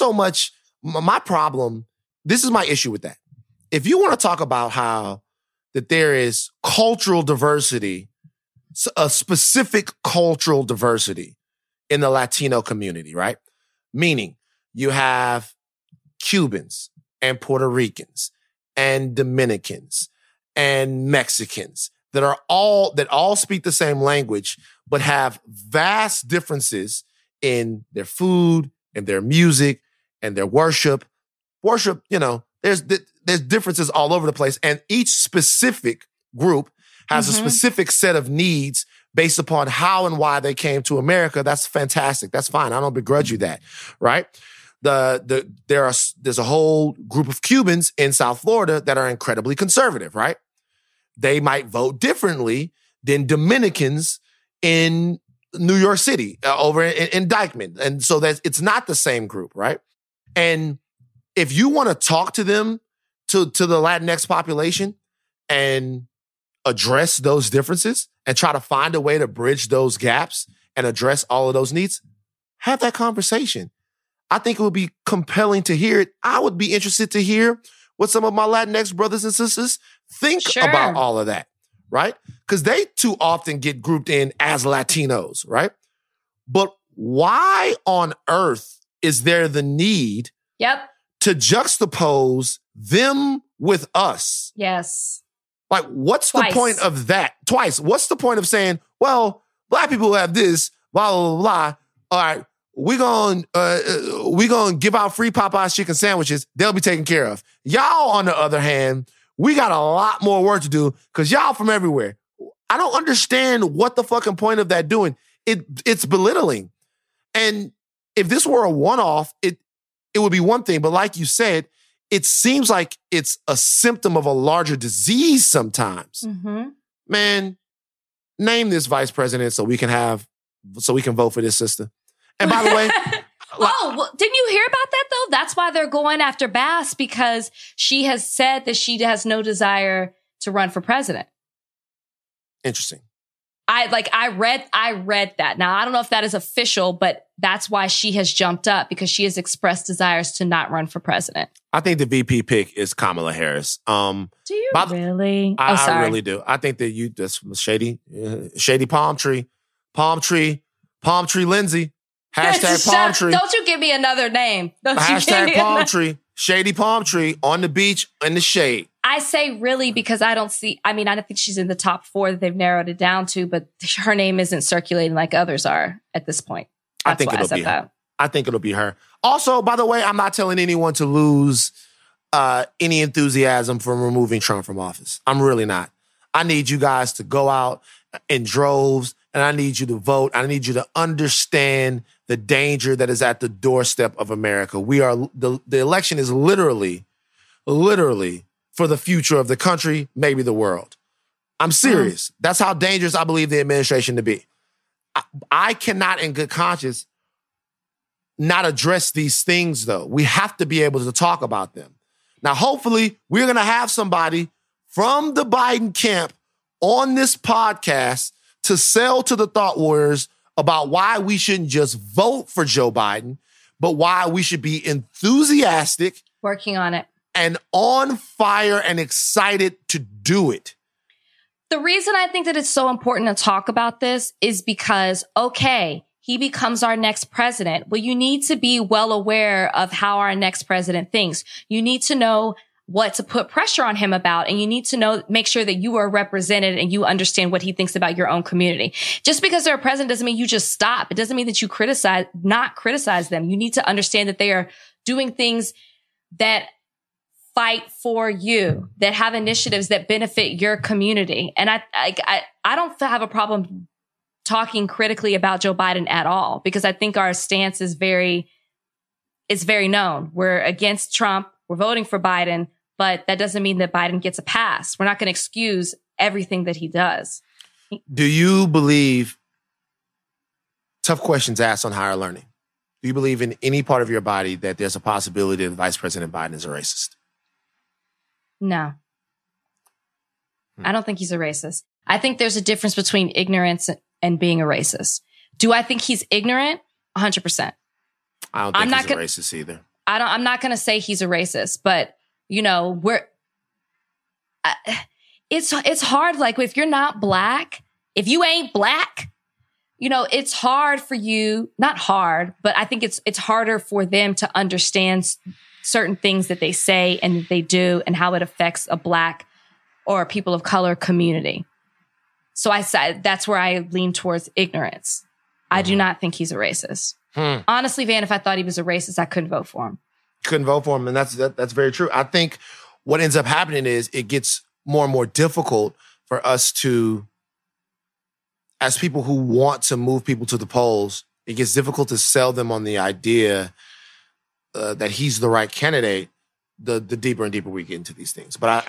problem, this is my issue with that. If you want to talk about how that there is cultural diversity, a specific cultural diversity in the Latino community, right? Meaning you have Cubans and Puerto Ricans and Dominicans and Mexicans that all speak the same language, but have vast differences in their food and their music and their worship. Worship, there's differences all over the place. And each specific group has a specific set of needs based upon how and why they came to America. That's fantastic. That's fine. I don't begrudge you that, right? There's a whole group of Cubans in South Florida that are incredibly conservative, right? They might vote differently than Dominicans in New York City, over in Dyckman. And so it's not the same group, right? And if you want to talk to them, to the Latinx population and address those differences and try to find a way to bridge those gaps and address all of those needs, have that conversation. I think it would be compelling to hear it. I would be interested to hear what some of my Latinx brothers and sisters think about all of that, right? Because they too often get grouped in as Latinos, right? But why on earth is there the need to juxtapose them with us? Yes. Like, what's the point of that? Twice. What's the point of saying, well, Black people have this, blah, blah, blah. All right, we're gonna give out free Popeyes chicken sandwiches. They'll be taken care of. Y'all, on the other hand, we got a lot more work to do because y'all from everywhere. I don't understand what the fucking point of that doing. It's belittling. And if this were a one-off, it would be one thing. But like you said, it seems like it's a symptom of a larger disease sometimes. Mm-hmm. Man, name this vice president so we can vote for this sister. And by the way, didn't you hear about that though? That's why they're going after Bass, because she has said that she has no desire to run for president. Interesting. I read that. Now, I don't know if that is official, but that's why she has jumped up, because she has expressed desires to not run for president. I think the VP pick is Kamala Harris. Do you really? I really do. I think that that's shady palm tree Lindsay. Hashtag palm tree. Don't you give me another name. Hashtag palm tree. shady palm tree on the beach in the shade. I say really because I don't think she's in the top 4 that they've narrowed it down to, but her name isn't circulating like others are at this point. That's I think why it'll I said be that. her. I think it'll be her. Also, by the way, I'm not telling anyone to lose any enthusiasm from removing Trump from office. I'm really not. I need you guys to go out in droves, and I need you to vote. I need you to understand the danger that is at the doorstep of America. The election is literally for the future of the country, maybe the world. I'm serious. That's how dangerous I believe the administration to be. I cannot, in good conscience, not address these things, though. We have to be able to talk about them. Now, hopefully, we're going to have somebody from the Biden camp on this podcast to sell to the thought warriors about why we shouldn't just vote for Joe Biden, but why we should be enthusiastic. Working on it. And on fire and excited to do it. The reason I think that it's so important to talk about this is because, okay, he becomes our next president. Well, you need to be well aware of how our next president thinks. You need to know what to put pressure on him about, and you need to make sure that you are represented and you understand what he thinks about your own community. Just because they're a president doesn't mean you just stop. It doesn't mean that you not criticize them. You need to understand that they are doing things that fight for you, that have initiatives that benefit your community. And I don't have a problem talking critically about Joe Biden at all, because I think our stance is very known. We're against Trump. We're voting for Biden, but that doesn't mean that Biden gets a pass. We're not going to excuse everything that he does. Do you believe, tough questions asked on higher learning, do you believe in any part of your body that there's a possibility that Vice President Biden is a racist? No. I don't think he's a racist. I think there's a difference between ignorance and being a racist. Do I think he's ignorant? 100%. I don't think he's a racist either. I'm not going to say he's a racist, but it's hard. Like, if you're not black, if you ain't black, it's hard for you, not hard, but I think it's harder for them to understand certain things that they say and that they do and how it affects a black or people of color community. So that's where I lean towards ignorance. I do not think he's a racist. Honestly, Van, if I thought he was a racist, I couldn't vote for him. Couldn't vote for him, and that's very true. I think what ends up happening is it gets more and more difficult for us to, as people who want to move people to the polls, it gets difficult to sell them on the idea that he's the right candidate. The deeper and deeper we get into these things, but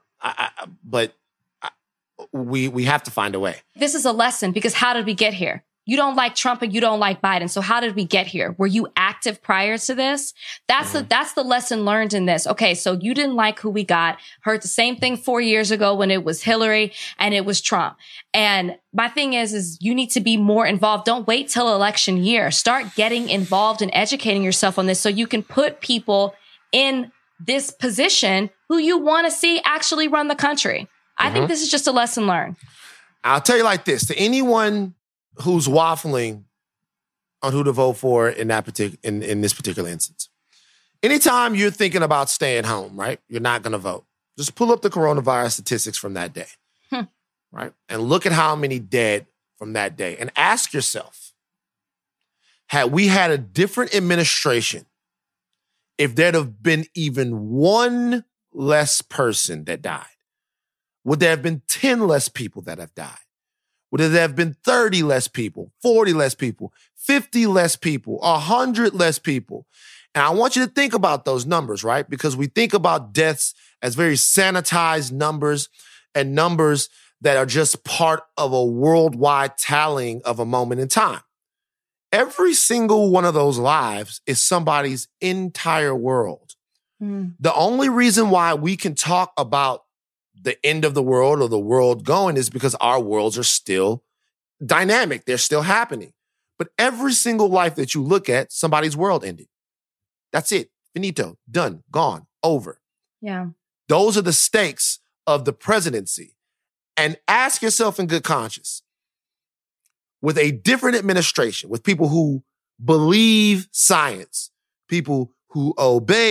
we have to find a way. This is a lesson, because how did we get here? You don't like Trump and you don't like Biden. So how did we get here? Were you active prior to this? That's the lesson learned in this. Okay, so you didn't like who we got. Heard the same thing 4 years ago when it was Hillary and it was Trump. And my thing is you need to be more involved. Don't wait till election year. Start getting involved and educating yourself on this so you can put people in this position who you want to see actually run the country. I think this is just a lesson learned. I'll tell you like this, to anyone who's waffling on who to vote for in this particular instance. Anytime you're thinking about staying home, right? You're not going to vote. Just pull up the coronavirus statistics from that day, right? And look at how many dead from that day. And ask yourself, had we had a different administration, if there'd have been even one less person that died, would there have been 10 less people that have died? Would there have been 30 less people, 40 less people, 50 less people, 100 less people? And I want you to think about those numbers, right? Because we think about deaths as very sanitized numbers and numbers that are just part of a worldwide tallying of a moment in time. Every single one of those lives is somebody's entire world. The only reason why we can talk about the end of the world or the world going is because our worlds are still dynamic. They're still happening. But every single life that you look at, somebody's world ended. That's it. Finito. Done. Gone. Over. Yeah. Those are the stakes of the presidency. And ask yourself in good conscience, with a different administration, with people who believe science, people who obey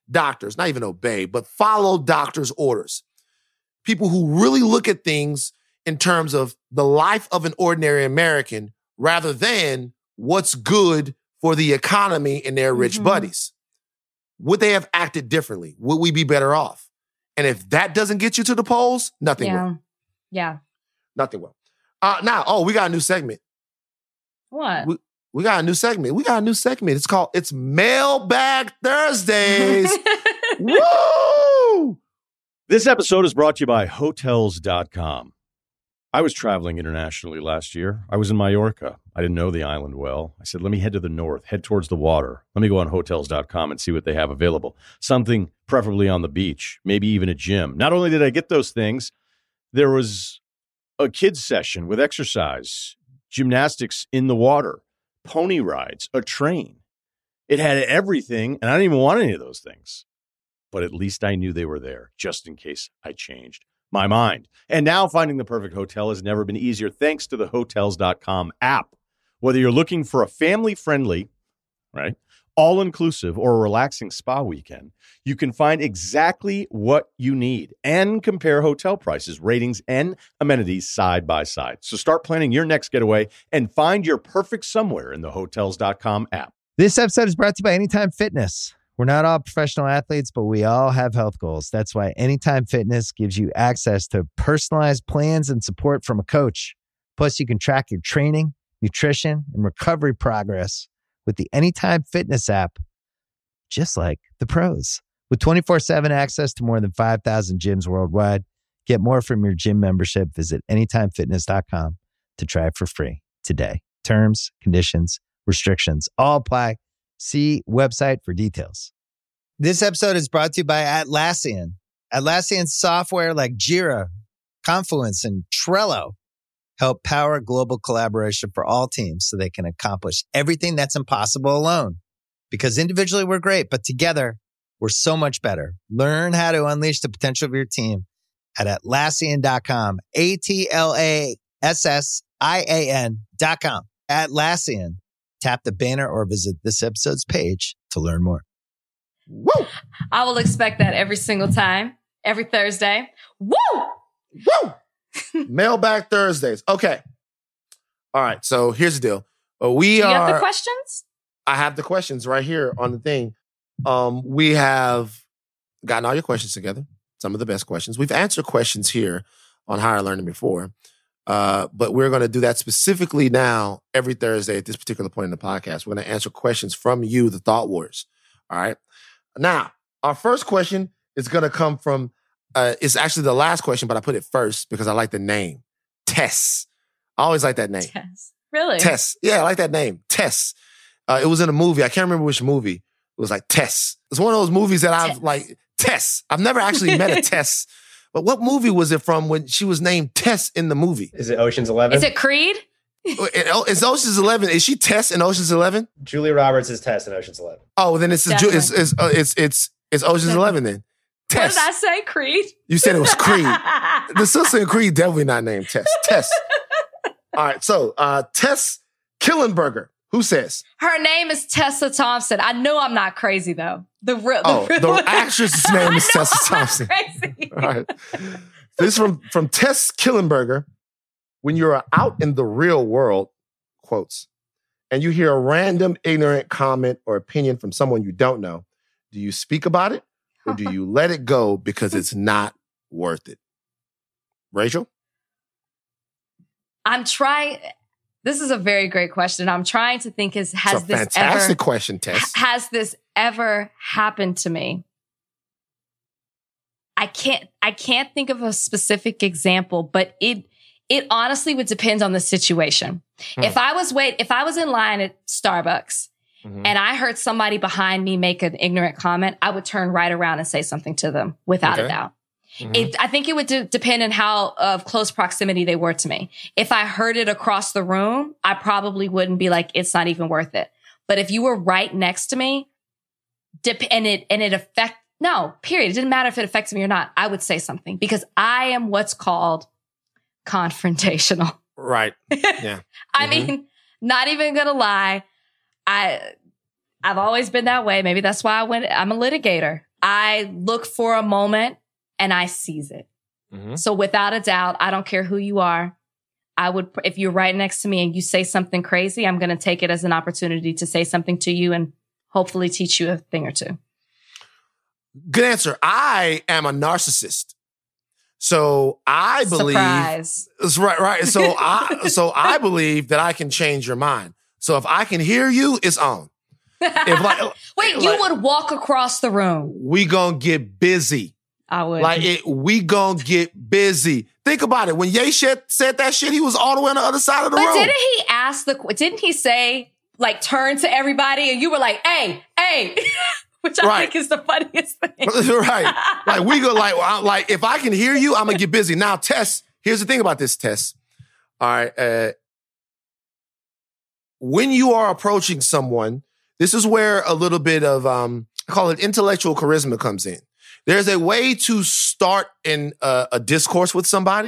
doctors, not even obey, but follow doctors' orders. People who really look at things in terms of the life of an ordinary American rather than what's good for the economy and their rich buddies. Would they have acted differently? Would we be better off? And if that doesn't get you to the polls, nothing will. Yeah. Nothing will. We got a new segment. What? We got a new segment. It's called It's Mailbag Thursdays. Woo! This episode is brought to you by Hotels.com. I was traveling internationally last year. I was in Mallorca. I didn't know the island well. I said, let me head to the north, head towards the water. Let me go on Hotels.com and see what they have available. Something preferably on the beach, maybe even a gym. Not only did I get those things, there was a kids session with exercise, gymnastics in the water, pony rides, a train. It had everything, and I didn't even want any of those things. But at least I knew they were there, just in case I changed my mind. And now finding the perfect hotel has never been easier thanks to the Hotels.com app. Whether you're looking for a family-friendly, right, all-inclusive or a relaxing spa weekend, you can find exactly what you need and compare hotel prices, ratings, and amenities side by side. So start planning your next getaway and find your perfect somewhere in the Hotels.com app. This episode is brought to you by Anytime Fitness. We're not all professional athletes, but we all have health goals. That's why Anytime Fitness gives you access to personalized plans and support from a coach. Plus, you can track your training, nutrition, and recovery progress with the Anytime Fitness app, just like the pros. With 24/7 access to more than 5,000 gyms worldwide, get more from your gym membership. Visit anytimefitness.com to try it for free today. Terms, conditions, restrictions all apply. See website for details. This episode is brought to you by Atlassian. Atlassian software like Jira, Confluence, and Trello help power global collaboration for all teams so they can accomplish everything that's impossible alone. Because individually we're great, but together we're so much better. Learn how to unleash the potential of your team at Atlassian.com. Atlassian.com. Atlassian. Tap the banner or visit this episode's page to learn more. Woo! I will expect that every single time, every Thursday. Woo! Woo! Mailbag Thursdays. Okay. All right. So here's the deal. You have the questions? I have the questions right here on the thing. We have gotten all your questions together. Some of the best questions. We've answered questions here on Higher Learning before. But we're going to do that specifically now every Thursday at this particular point in the podcast. We're going to answer questions from you, the Thought Warriors. All right. Now, our first question is going to come from, it's actually the last question, but I put it first because I like the name. Tess. I always like that name. Tess. Really? Tess. Yeah, I like that name. Tess. It was in a movie. I can't remember which movie. It was like Tess. It's one of those movies that I've like, Tess. I've never actually met a Tess. But what movie was it from when she was named Tess in the movie? Is it Ocean's 11? Is it Creed? It's Ocean's 11. Is she Tess in Ocean's 11? Julia Roberts is Tess in Ocean's 11. Oh, well, then it's Ocean's 11 then. Tess. What did I say? Creed? You said it was Creed. The sister in Creed definitely not named Tess. Tess. All right. So Tess Killenberger. Who says? Her name is Tessa Thompson. I know I'm not crazy though. The actress's name is Tessa Thompson. Crazy. All right. This is from Tess Killenberger. When you're out in the real world, quotes, and you hear a random ignorant comment or opinion from someone you don't know, do you speak about it or do you let it go because it's not worth it? Rachel? I'm trying. This is a very great question. I'm trying to think has this fantastic question, Tess. Has this ever happened to me? I can't think of a specific example, but it honestly would depend on the situation. If I was in line at Starbucks and I heard somebody behind me make an ignorant comment, I would turn right around and say something to them without a doubt. I think it would depend on how of close proximity they were to me. If I heard it across the room, I probably wouldn't be like, it's not even worth it. But if you were right next to me, period. It didn't matter if it affects me or not. I would say something because I am what's called confrontational. Right. Yeah. I mean, not even gonna lie. I've always been that way. Maybe that's why I'm a litigator. I look for a moment and I seize it. Mhm. So without a doubt, I don't care who you are. If you're right next to me and you say something crazy, I'm going to take it as an opportunity to say something to you and hopefully teach you a thing or two. Good answer. I am a narcissist. So I believe Surprise. right. So I believe that I can change your mind. So if I can hear you, it's on. Wait, you would walk across the room. We gonna get busy. I would. We gonna get busy. Think about it. When Ye said that shit, he was all the way on the other side of the room. But didn't he say, like, turn to everybody and you were like, hey, which I think is the funniest thing. Right. Like, we go, like, if I can hear you, I'm gonna get busy. Now, Tess, here's the thing about this, Tess. All right. When you are approaching someone, this is where a little bit of, I call it intellectual charisma comes in. There's a way to start in a discourse with somebody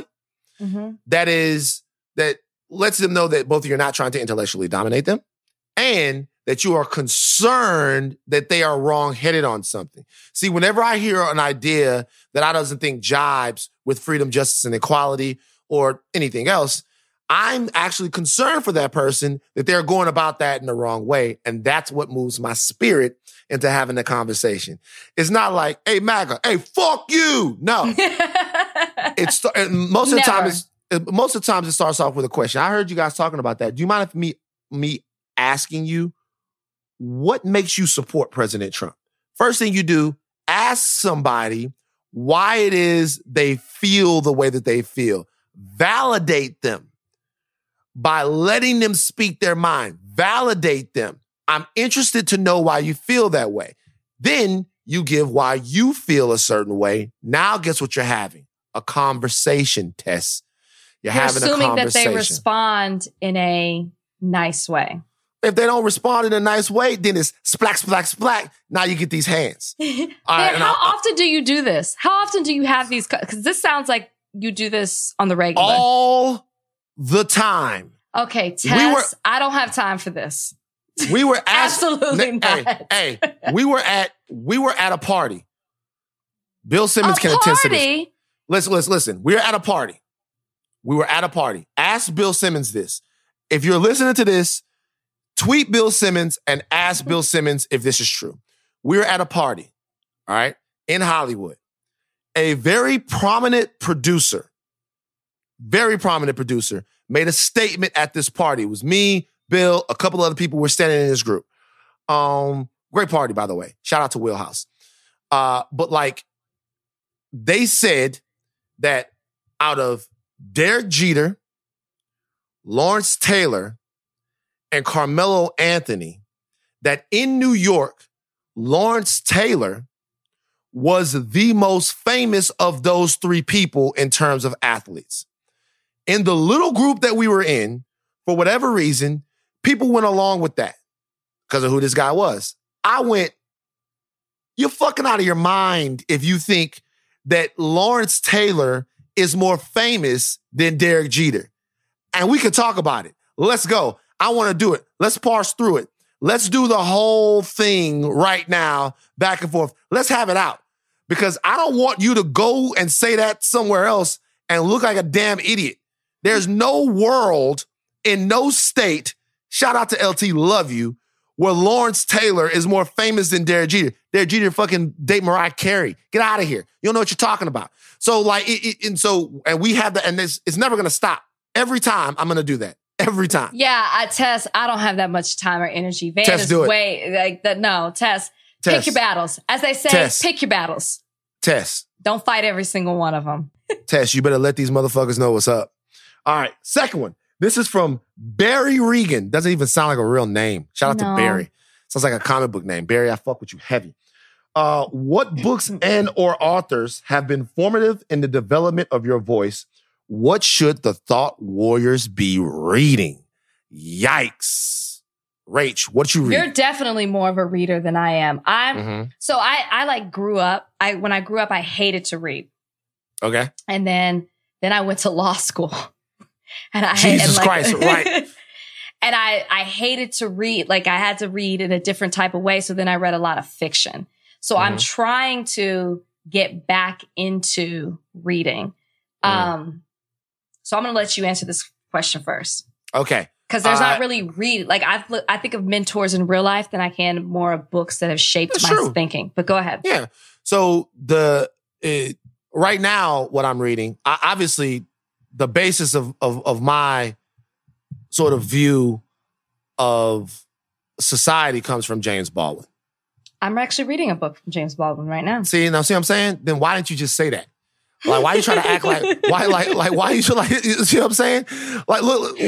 that lets them know that both of you are not trying to intellectually dominate them and that you are concerned that they are wrong-headed on something. See, whenever I hear an idea that I doesn't think jibes with freedom, justice, and equality or anything else, I'm actually concerned for that person that they're going about that in the wrong way. And that's what moves my spirit into having a conversation. It's not like, hey, MAGA, hey, fuck you. No. Most of the time it starts off with a question. I heard you guys talking about that. Do you mind if me asking you, what makes you support President Trump? First thing you do, ask somebody why it is they feel the way that they feel. Validate them by letting them speak their mind. Validate them. I'm interested to know why you feel that way. Then you give why you feel a certain way. Now guess what you're having? A conversation, Tess. You're having a conversation. Assuming that they respond in a nice way. If they don't respond in a nice way, then it's splack, splack, splack. Now you get these hands. How often do you do this? How often do you have these? Because this sounds like you do this on the regular. All the time. Okay, Tess, I don't have time for this. We were absolutely not. Hey, we were at a party. Bill Simmons can attest to this. Listen. We were at a party. Ask Bill Simmons this. If you're listening to this, tweet Bill Simmons and ask Bill Simmons if this is true. We were at a party, all right, in Hollywood. A very prominent producer made a statement at this party. It was me, Bill, a couple other people were standing in this group. Great party, by the way. Shout out to Wheelhouse. But like, they said that out of Derek Jeter, Lawrence Taylor, and Carmelo Anthony, that in New York, Lawrence Taylor was the most famous of those three people in terms of athletes. In the little group that we were in, for whatever reason, people went along with that because of who this guy was. I went, you're fucking out of your mind if you think that Lawrence Taylor is more famous than Derek Jeter. And we can talk about it. Let's go. I want to do it. Let's parse through it. Let's do the whole thing right now, back and forth. Let's have it out. Because I don't want you to go and say that somewhere else and look like a damn idiot. There's no world in no state, shout out to LT, love you, where Lawrence Taylor is more famous than Derek Jeter. Derek Jeter fucking date Mariah Carey. Get out of here. You don't know what you're talking about. So like, and we have that, and it's never going to stop. Every time I'm going to do that. Every time. Yeah, Tess, I don't have that much time or energy. Van Tess, is do it. way like that. No, Tess, pick your battles. As they say, pick your battles. Tess. Don't fight every single one of them. Tess, you better let these motherfuckers know what's up. All right, second one. This is from Barry Regan. Doesn't even sound like a real name. Shout out to Barry. Sounds like a comic book name. Barry, I fuck with you heavy. What books and or authors have been formative in the development of your voice? What should the thought warriors be reading? Yikes. Rach, what you read? You're definitely more of a reader than I am. So I like grew up. When I grew up, I hated to read. Okay. And then I went to law school. And Jesus Christ, right. And I hated to read. Like I had to read in a different type of way. So then I read a lot of fiction. So I'm trying to get back into reading. So I'm going to let you answer this question first. Okay. Because there's not really like I think of mentors in real life than I can more of books that have shaped my thinking. But go ahead. Yeah. So right now, what I'm reading, obviously, the basis of my sort of view of society comes from James Baldwin. I'm actually reading a book from James Baldwin right now. See what I'm saying? Then why didn't you just say that? Like, why are you trying to act why you should you see what I'm saying? Like, look,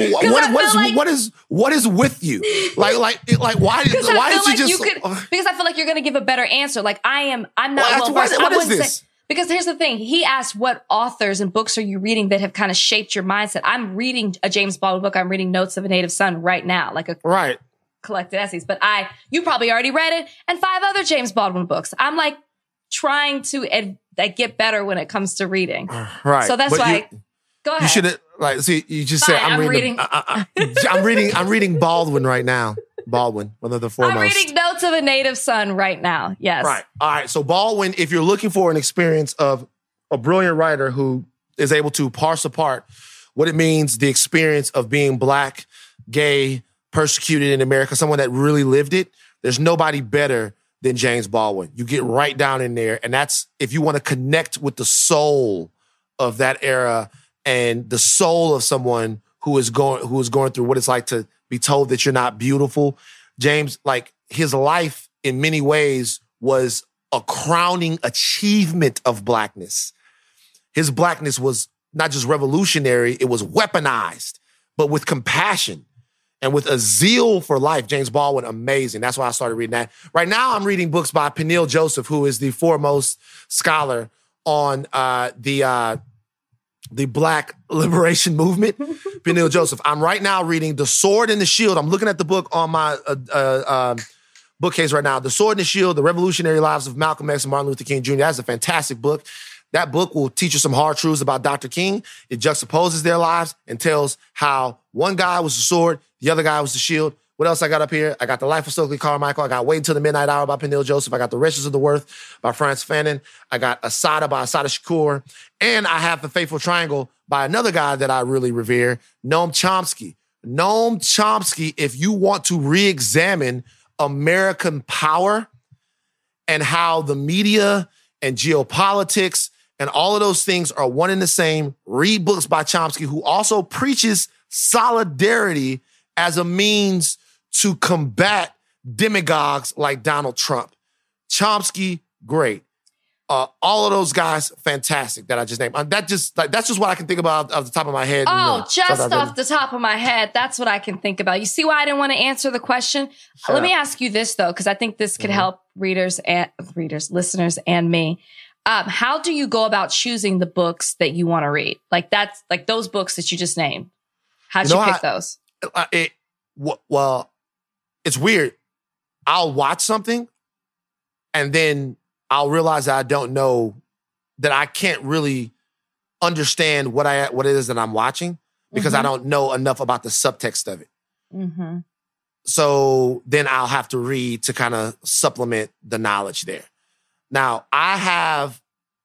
what is with you? Like, why did you just? Because I feel like you're going to give a better answer. Like, I'm not well-versed. What is this? Because here's the thing. He asked, what authors and books are you reading that have kind of shaped your mindset? I'm reading a James Baldwin book. I'm reading Notes of a Native Son right now, like collected essays. But you probably already read it, and 5 other James Baldwin books. I'm like trying to get better when it comes to reading. Right. So that's why. Go ahead. You should see. You just said I'm reading. I'm reading Baldwin right now. Baldwin, one of the foremost. I'm reading Notes of a Native Son right now. Yes. Right. All right. So Baldwin, if you're looking for an experience of a brilliant writer who is able to parse apart what it means, the experience of being Black, gay, persecuted in America, someone that really lived it, there's nobody better than James Baldwin. You get right down in there. And that's if you want to connect with the soul of that era and the soul of someone who is going through what it's like to be told that you're not beautiful. James, like, his life in many ways was a crowning achievement of Blackness. His Blackness was not just revolutionary, it was weaponized, but with compassion and with a zeal for life. James Baldwin, amazing. That's why I started reading that. Right now, I'm reading books by Peniel Joseph, who is the foremost scholar on the Black liberation movement. Peniel Joseph. I'm right now reading The Sword and the Shield. I'm looking at the book on my bookcase right now. The Sword and the Shield, The Revolutionary Lives of Malcolm X and Martin Luther King Jr. That's a fantastic book. That book will teach you some hard truths about Dr. King. It juxtaposes their lives and tells how one guy was the sword, the other guy was the shield. What else I got up here? I got The Life of Stokely Carmichael. I got Wait Until the Midnight Hour by Peniel Joseph. I got The Riches of the Worth by Frantz Fanon. I got Asada by Asada Shakur. And I have The Fateful Triangle by another guy that I really revere, Noam Chomsky. Noam Chomsky, if you want to re-examine American power and how the media and geopolitics and all of those things are one and the same, read books by Chomsky, who also preaches solidarity as a means to combat demagogues like Donald Trump. Chomsky, great. All of those guys, fantastic that I just named. That's just what I can think about off the top of my head. Just off the top of my head, that's what I can think about. You see why I didn't want to answer the question? Sure. Let me ask you this, though, because I think this could help listeners, and me. How do you go about choosing the books that you want to read? Like those books that you just named. How'd you pick those? Well, it's weird. I'll watch something and then I'll realize that I don't know, that I can't really understand what it is that I'm watching because I don't know enough about the subtext of it. Mm-hmm. So then I'll have to read to kind of supplement the knowledge there. Now, I have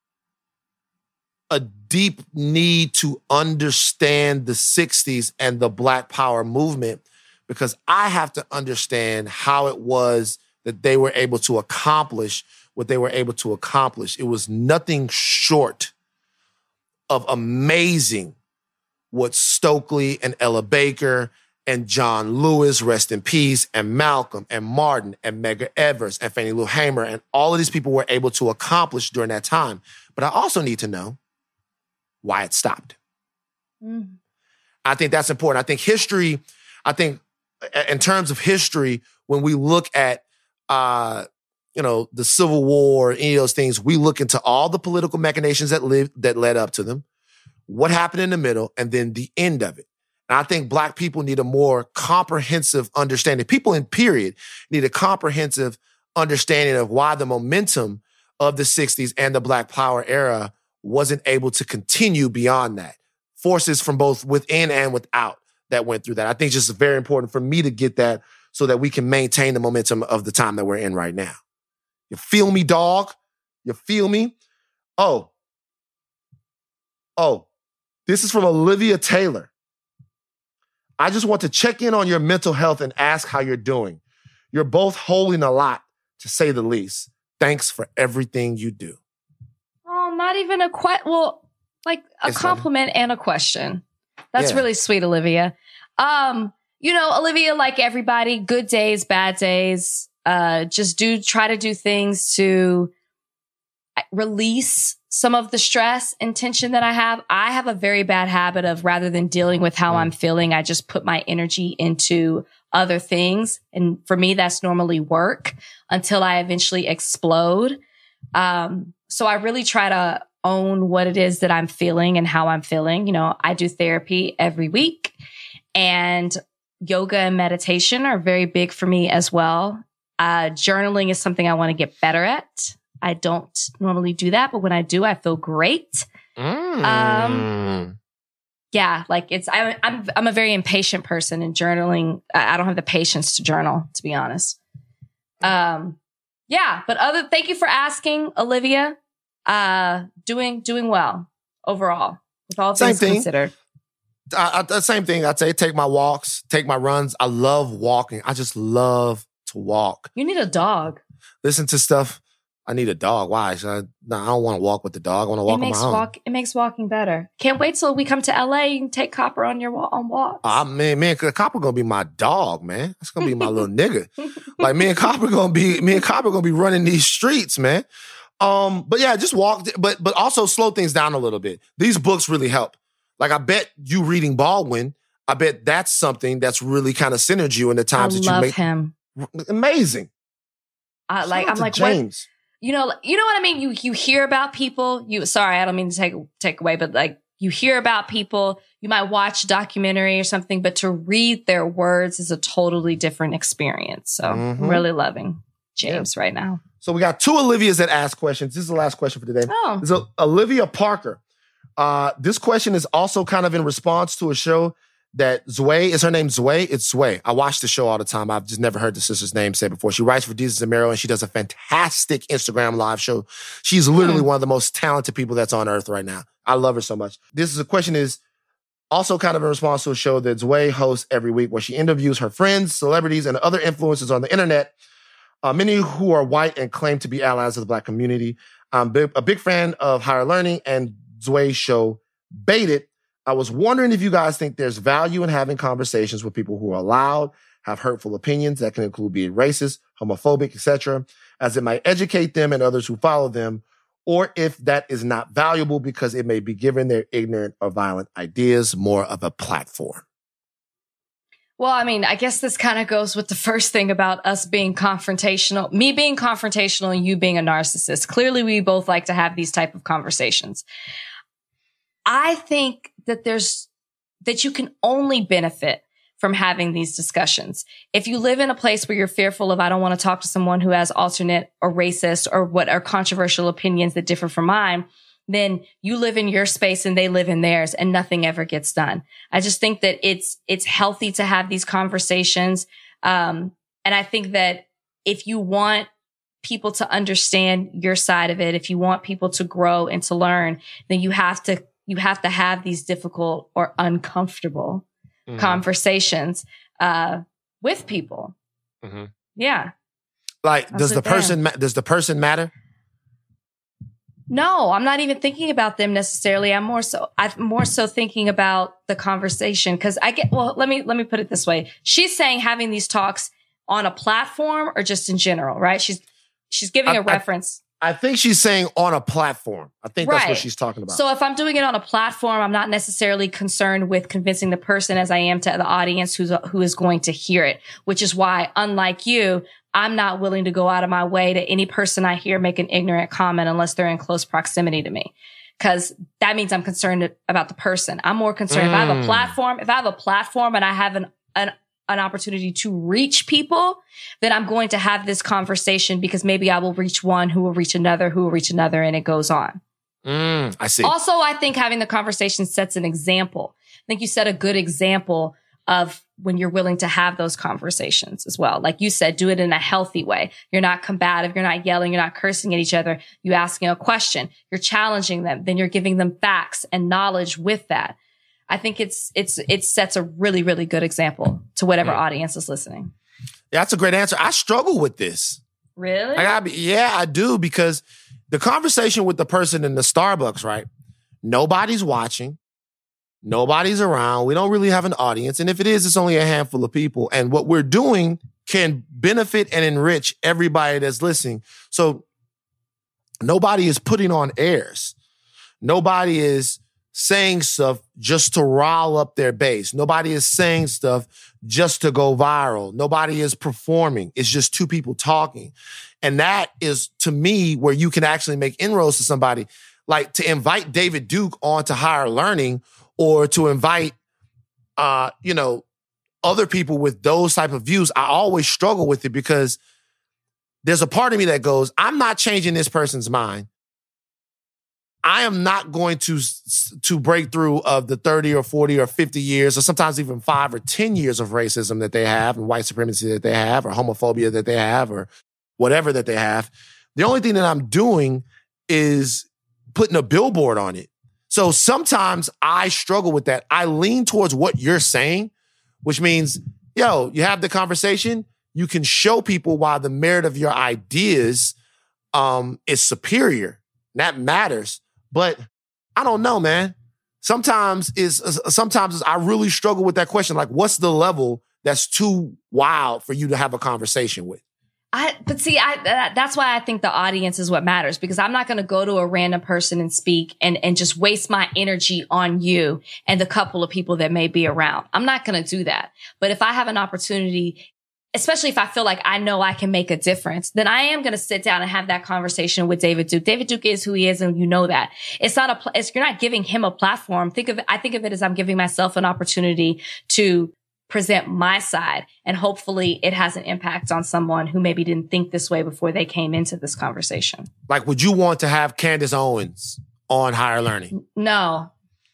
a deep need to understand the 60s and the Black Power movement because I have to understand how it was that they were able to accomplish what they were able to accomplish. It was nothing short of amazing what Stokely and Ella Baker and John Lewis, rest in peace, and Malcolm and Martin and Medgar Evers and Fannie Lou Hamer and all of these people were able to accomplish during that time. But I also need to know why it stopped. Mm. I think that's important. I think in terms of history, when we look at, the Civil War, any of those things, we look into all the political machinations that led up to them, what happened in the middle, and then the end of it. And I think Black people need a more comprehensive understanding. People in period need a comprehensive understanding of why the momentum of the 60s and the Black Power era wasn't able to continue beyond that. Forces from both within and without that went through that. I think it's just very important for me to get that so that we can maintain the momentum of the time that we're in right now. You feel me, dog? You feel me? Oh, this is from Olivia Taylor. I just want to check in on your mental health and ask how you're doing. You're both holding a lot, to say the least. Thanks for everything you do. Oh, not even a compliment and a question. That's really sweet, Olivia. Olivia, like everybody, good days, bad days. Just try to do things to release some of the stress and tension that I have. I have a very bad habit of, rather than dealing with how I'm feeling, I just put my energy into other things. And for me, that's normally work until I eventually explode. So I really try to own what it is that I'm feeling and how I'm feeling. I do therapy every week, and yoga and meditation are very big for me as well. Journaling is something I want to get better at. I don't normally do that, but when I do, I feel great. I'm a very impatient person, and journaling, I don't have the patience to journal, to be honest. Thank you for asking, Olivia. Doing well overall with all things considered. Same thing. I'd say take my walks, take my runs. I love walking. I just love to walk. You need a dog. Listen to stuff. I need a dog. Why? I don't want to walk with the dog. I want to walk on my own. It makes walking better. Can't wait till we come to LA and take Copper on walks. Man, Copper gonna be my dog, man. That's gonna be my little nigga. Like me and Copper gonna be running these streets, man. But yeah, just walk, but also slow things down a little bit. These books really help. Like I bet you reading Baldwin, I bet that's something that's really kind of centered you in the times that you make him. Amazing. I'm like James. What? You know what I mean? You hear about people, sorry, I don't mean to take away, but like you hear about people, you might watch a documentary or something, but to read their words is a totally different experience. So I'm really loving James right now. So we got two Olivias that ask questions. This is the last question for today. Oh. This is Olivia Parker. This question is also kind of in response to a show that Zway, is her name Zway? It's Zway. I watch the show all the time. I've just never heard the sister's name said before. She writes for Jesus and Mero, and she does a fantastic Instagram live show. She's literally one of the most talented people that's on earth right now. I love her so much. This is a question is also kind of in response to a show that Zway hosts every week where she interviews her friends, celebrities, and other influencers on the internet, many who are white and claim to be allies of the Black community. I'm a big fan of Higher Learning and Zway's show, Baited. I was wondering if you guys think there's value in having conversations with people who are loud, have hurtful opinions that can include being racist, homophobic, etc., as it might educate them and others who follow them, or if that is not valuable because it may be giving their ignorant or violent ideas more of a platform. Well, I mean, I guess this kind of goes with the first thing about us being confrontational, me being confrontational and you being a narcissist. Clearly, we both like to have these type of conversations. I think that you can only benefit from having these discussions. If you live in a place where you're fearful of, I don't want to talk to someone who has alternate or racist or what are controversial opinions that differ from mine, then you live in your space and they live in theirs and nothing ever gets done. I just think that it's healthy to have these conversations. And I think that if you want people to understand your side of it, if you want people to grow and to learn, then you have to have these difficult or uncomfortable conversations with people. Mm-hmm. Yeah. Like, does the person matter? No, I'm not even thinking about them necessarily. I'm more so thinking about the conversation because let me put it this way. She's saying having these talks on a platform or just in general, right? She's giving a reference. I think she's saying on a platform. I think that's what she's talking about. So if I'm doing it on a platform, I'm not necessarily concerned with convincing the person as I am to the audience who is going to hear it, which is why, unlike you, I'm not willing to go out of my way to any person I hear make an ignorant comment unless they're in close proximity to me. Because that means I'm concerned about the person. I'm more concerned if I have a platform and I have an opportunity to reach people, then I'm going to have this conversation because maybe I will reach one who will reach another, who will reach another, and it goes on. I see. Also, I think having the conversation sets an example. I think you set a good example of when you're willing to have those conversations as well. Like you said, do it in a healthy way. You're not combative. You're not yelling. You're not cursing at each other. You're asking a question. You're challenging them. Then you're giving them facts and knowledge with that. I think it sets a really, really good example to whatever audience is listening. Yeah, that's a great answer. I struggle with this. Really? I do, because the conversation with the person in the Starbucks, right? Nobody's watching. Nobody's around. We don't really have an audience. And if it is, it's only a handful of people. And what we're doing can benefit and enrich everybody that's listening. So nobody is putting on airs. Nobody is saying stuff just to rile up their base. Nobody is saying stuff just to go viral. Nobody is performing. It's just two people talking. And that is, to me, where you can actually make inroads to somebody. Like to invite David Duke onto Higher Learning, or to invite, other people with those type of views, I always struggle with it, because there's a part of me that goes, I'm not changing this person's mind. I am not going to break through of the 30 or 40 or 50 years, or sometimes even 5 or 10 years of racism that they have, and white supremacy that they have, or homophobia that they have, or whatever that they have. The only thing that I'm doing is putting a billboard on it. So sometimes I struggle with that. I lean towards what you're saying, which means, you have the conversation. You can show people why the merit of your ideas is superior. That matters. But I don't know, man. Sometimes I really struggle with that question. Like, what's the level that's too wild for you to have a conversation with? That's why I think the audience is what matters, because I'm not going to go to a random person and speak and just waste my energy on you and the couple of people that may be around. I'm not going to do that. But if I have an opportunity, especially if I feel like I know I can make a difference, then I am going to sit down and have that conversation with David Duke. David Duke is who he is, and you know that. You're not giving him a platform. I think of it as I'm giving myself an opportunity to present my side, and hopefully it has an impact on someone who maybe didn't think this way before they came into this conversation. Like, would you want to have Candace Owens on Higher Learning? No.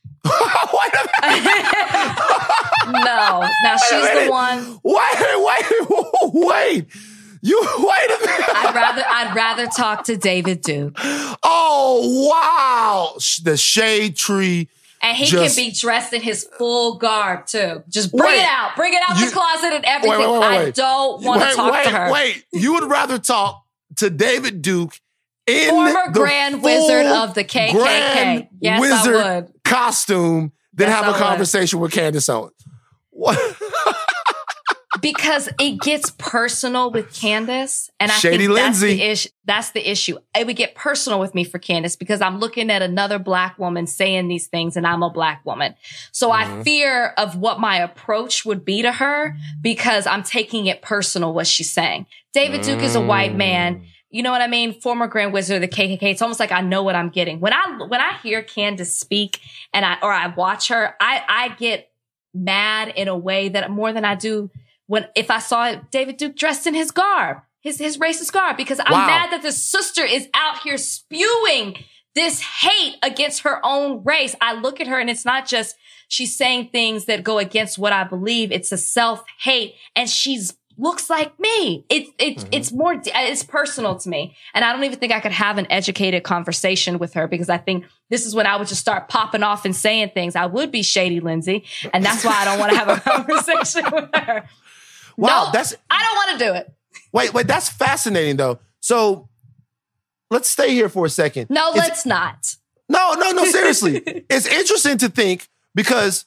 No. Now she's the one. Wait. You wait a minute. I'd rather talk to David Duke. Oh, wow. The shade tree. And he can be dressed in his full garb too. Just bring it out. Bring it out the closet and everything. I don't want to talk to her. You would rather talk to David Duke in former Grand Wizard of the KKK. Grand yes, Wizard I would. Costume than have a conversation with Candace Owens. What? Because it gets personal with Candace. And I Shady think Lindsay. that's the issue. It would get personal with me for Candace, because I'm looking at another Black woman saying these things, and I'm a Black woman. So I fear of what my approach would be to her, because I'm taking it personal what she's saying. David Duke is a white man. You know what I mean? Former Grand Wizard of the KKK. It's almost like I know what I'm getting. When I hear Candace speak and I watch her, I get mad in a way that more than I do if I saw David Duke dressed in his garb, his racist garb, because I'm mad that the sister is out here spewing this hate against her own race. I look at her and it's not just she's saying things that go against what I believe. It's a self-hate, and she's looks like me. It's personal to me. And I don't even think I could have an educated conversation with her, because I think this is when I would just start popping off and saying things. I would be Shady Lindsay. And that's why I don't want to have a conversation with her. Wow, no, I don't want to do it. Wait, that's fascinating though. So let's stay here for a second. No, let's not. No, seriously. It's interesting to think, because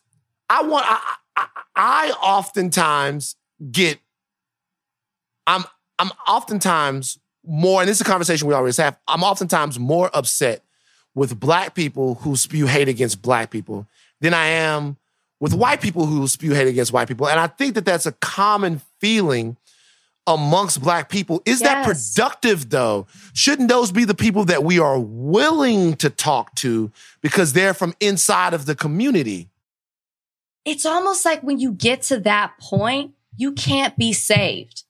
I oftentimes get, I'm oftentimes more, and this is a conversation we always have, I'm oftentimes more upset with Black people who spew hate against Black people than I am with white people who spew hate against white people. And I think that that's a common feeling amongst Black people. Is that productive though? Shouldn't those be the people that we are willing to talk to because they're from inside of the community? It's almost like when you get to that point, you can't be saved.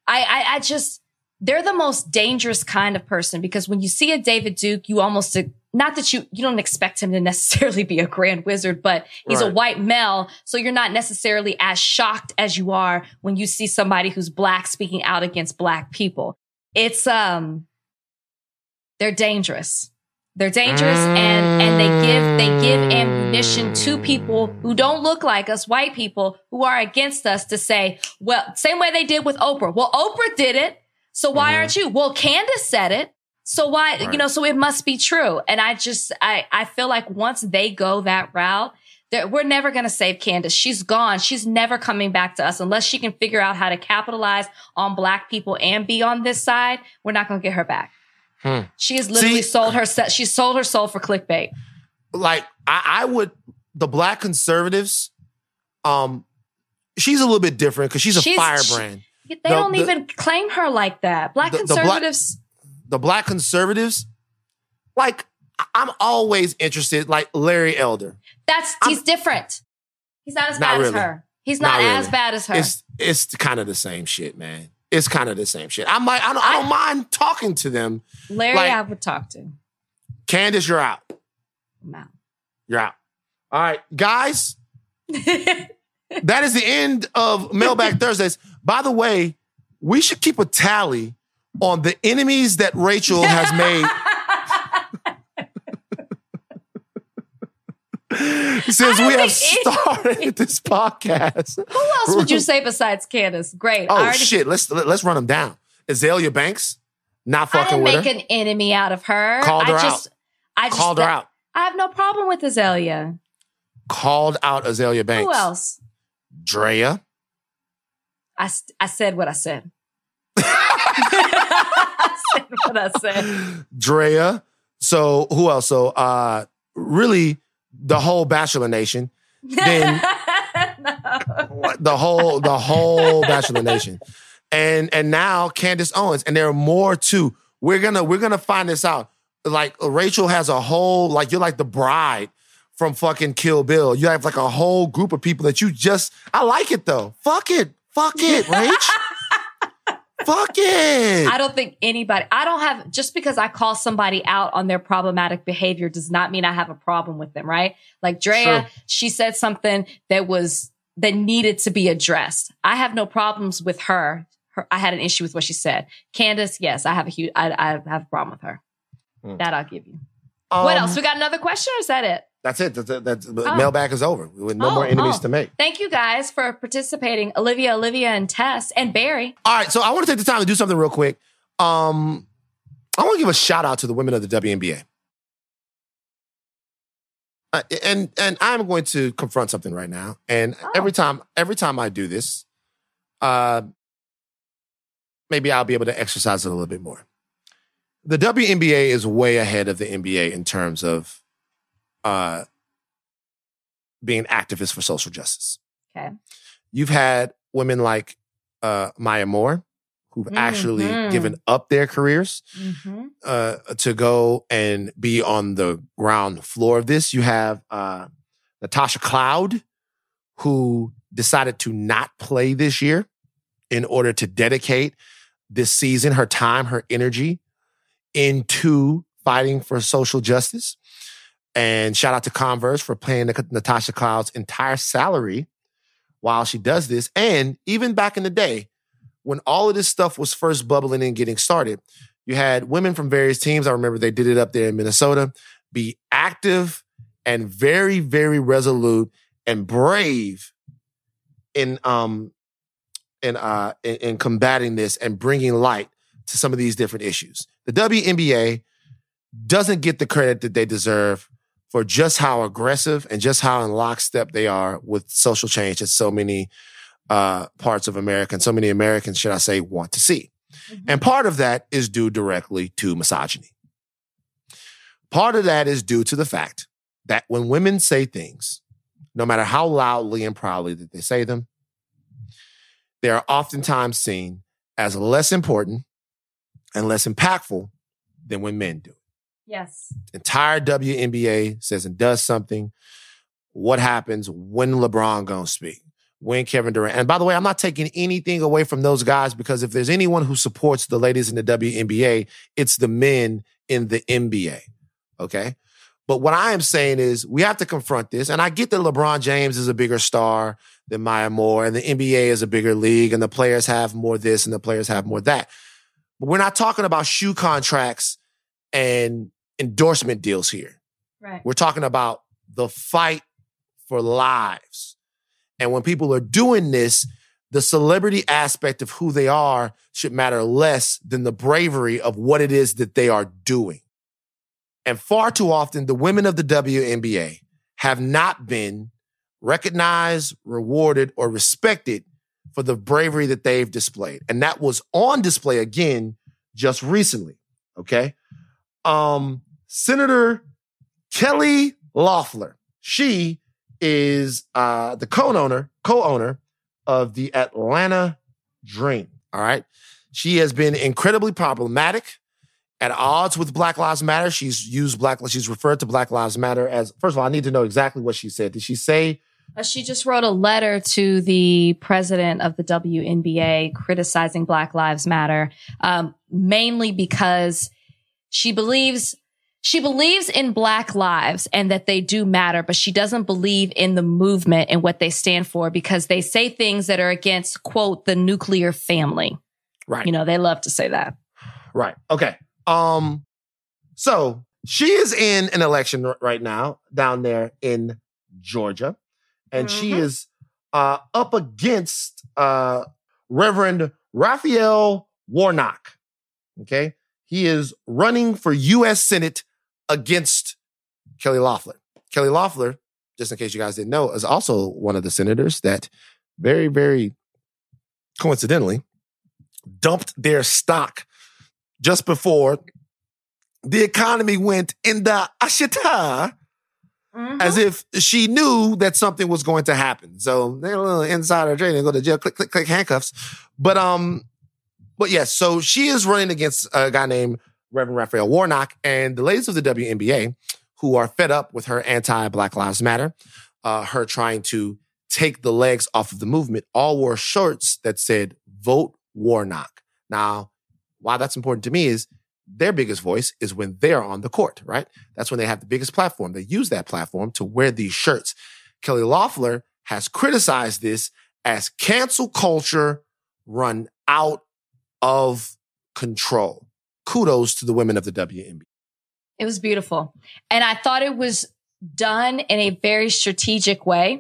They're the most dangerous kind of person, because when you see a David Duke, you almost not that you don't expect him to necessarily be a grand wizard, but he's a white male. So you're not necessarily as shocked as you are when you see somebody who's black speaking out against black people. It's, they're dangerous. They're dangerous and they give ammunition to people who don't look like us, white people who are against us, to say, well, same way they did with Oprah. Well, Oprah did it. So why aren't you? Well, Candace said it. So why, so it must be true. And I feel like once they go that route, we're never going to save Candace. She's gone. She's never coming back to us unless she can figure out how to capitalize on black people and be on this side. We're not going to get her back. She has literally sold her soul for clickbait. Like I would, the black conservatives, she's a little bit different because she's a firebrand. They don't even claim her like that. Black conservatives. The black conservatives, like I'm always interested, like Larry Elder. He's different. He's not as bad as her. He's not as bad as her. It's kind of the same shit, man. It's kind of the same shit. I'm like, I don't mind talking to them. Larry, like, I would talk to. Candace, you're out. I'm out. You're out. All right, guys. That is the end of Mailbag Thursdays. By the way, we should keep a tally on the enemies that Rachel has made since we have started this podcast. Who else would you say besides Candace? Great. Oh, shit. Let's run them down. Azalea Banks, not fucking with her. I didn't make an enemy out of her. Called her out. Called her out. I have no problem with Azalea. Called out Azalea Banks. Who else? Drea. I said what I said. I said what I said. Drea. So who else? So really the whole Bachelor Nation. Then the whole Bachelor Nation. And now Candace Owens. And there are more too. We're gonna find this out. Like Rachel has a whole, like you're like the bride from fucking Kill Bill. You have like a whole group of people that I like it though. Fuck it, Rach. Fuck it. I don't think just because I call somebody out on their problematic behavior does not mean I have a problem with them, right? Like Drea, she said something that needed to be addressed. I have no problems with her. I had an issue with what she said. Candace, yes, I have a problem with her. That I'll give you. What else? We got another question or is that it? That's it. Mailbag is over with no more enemies to make. Thank you guys for participating. Olivia, and Tess, and Barry. All right. So I want to take the time to do something real quick. I want to give a shout out to the women of the WNBA. And I'm going to confront something right now. And every time I do this, maybe I'll be able to exercise it a little bit more. The WNBA is way ahead of the NBA in terms of being activists for social justice. Okay. You've had women like Maya Moore, who've actually given up their careers to go and be on the ground floor of this. You have Natasha Cloud, who decided to not play this year in order to dedicate this season, her time, her energy into fighting for social justice. And shout out to Converse for paying Natasha Cloud's entire salary while she does this. And even back in the day, when all of this stuff was first bubbling and getting started, you had women from various teams. I remember they did it up there in Minnesota, be active and very, very resolute and brave in combating this and bringing light to some of these different issues. The WNBA doesn't get the credit that they deserve for just how aggressive and just how in lockstep they are with social change that so many parts of America and so many Americans, should I say, want to see. And part of that is due directly to misogyny. Part of that is due to the fact that when women say things, no matter how loudly and proudly that they say them, they are oftentimes seen as less important and less impactful than when men do. Yes. The entire WNBA says and does something. What happens when LeBron gonna speak? When Kevin Durant? And by the way, I'm not taking anything away from those guys, because if there's anyone who supports the ladies in the WNBA, it's the men in the NBA. Okay? But what I am saying is we have to confront this. And I get that LeBron James is a bigger star than Maya Moore, and the NBA is a bigger league, and the players have more this and the players have more that. But we're not talking about shoe contracts and endorsement deals here. Right. We're talking about the fight for lives. And when people are doing this, the celebrity aspect of who they are should matter less than the bravery of what it is that they are doing. And far too often, the women of the WNBA have not been recognized, rewarded, or respected for the bravery that they've displayed. And that was on display again just recently, okay? Senator Kelly Loeffler, she is the co-owner of the Atlanta Dream, all right? She has been incredibly problematic, at odds with Black Lives Matter. She's referred to Black Lives Matter as, first of all, I need to know exactly what she said. Did she say? She just wrote a letter to the president of the WNBA criticizing Black Lives Matter, mainly because she believes in Black lives and that they do matter, but she doesn't believe in the movement and what they stand for because they say things that are against, quote, the nuclear family. Right. You know, they love to say that. Right. Okay. So she is in an election right now down there in Georgia, and she is up against Reverend Raphael Warnock. Okay, he is running for U.S. Senate against Kelly Loeffler. Kelly Loeffler, just in case you guys didn't know, is also one of the senators that very, very coincidentally dumped their stock just before the economy went in the ashita, as if she knew that something was going to happen. So they're a little insider trading, go to jail, click, click, click, handcuffs. But yes, so she is running against a guy named Reverend Raphael Warnock, and the ladies of the WNBA, who are fed up with her anti-Black Lives Matter, her trying to take the legs off of the movement, all wore shirts that said, "Vote Warnock." Now, why that's important to me is their biggest voice is when they're on the court, right? That's when they have the biggest platform. They use that platform to wear these shirts. Kelly Loeffler has criticized this as cancel culture run out of control. Kudos to the women of the WNBA. It was beautiful. And I thought it was done in a very strategic way.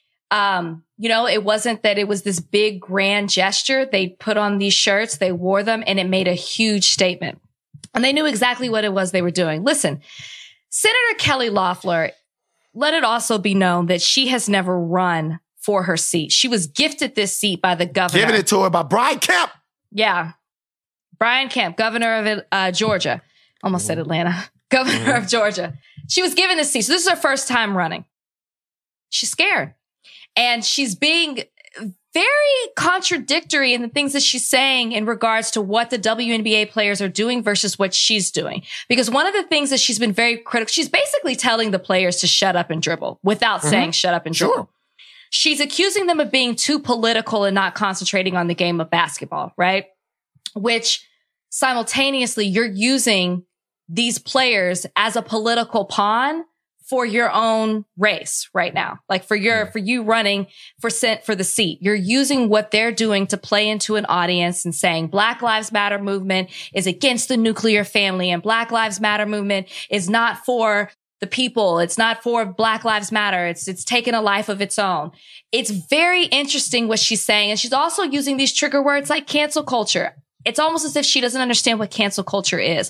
You know, it wasn't that it was this big grand gesture. They put on these shirts, they wore them, and it made a huge statement. And they knew exactly what it was they were doing. Listen, Senator Kelly Loeffler, let it also be known that she has never run for her seat. She was gifted this seat by the governor. Giving it to her by Brian Kemp. Yeah. Brian Kemp, governor of Georgia. Almost said Atlanta. Governor of Georgia. She was given this seat. So this is her first time running. She's scared. And she's being very contradictory in the things that she's saying in regards to what the WNBA players are doing versus what she's doing. Because one of the things that she's been very critical, she's basically telling the players to shut up and dribble without saying shut up and dribble. She's accusing them of being too political and not concentrating on the game of basketball, right? Which simultaneously you're using these players as a political pawn for your own race right now. Like for you running for the seat, you're using what they're doing to play into an audience and saying Black Lives Matter movement is against the nuclear family and Black Lives Matter movement is not for the people. It's not for Black Lives Matter. It's taken a life of its own. It's very interesting what she's saying. And she's also using these trigger words like cancel culture. It's almost as if she doesn't understand what cancel culture is.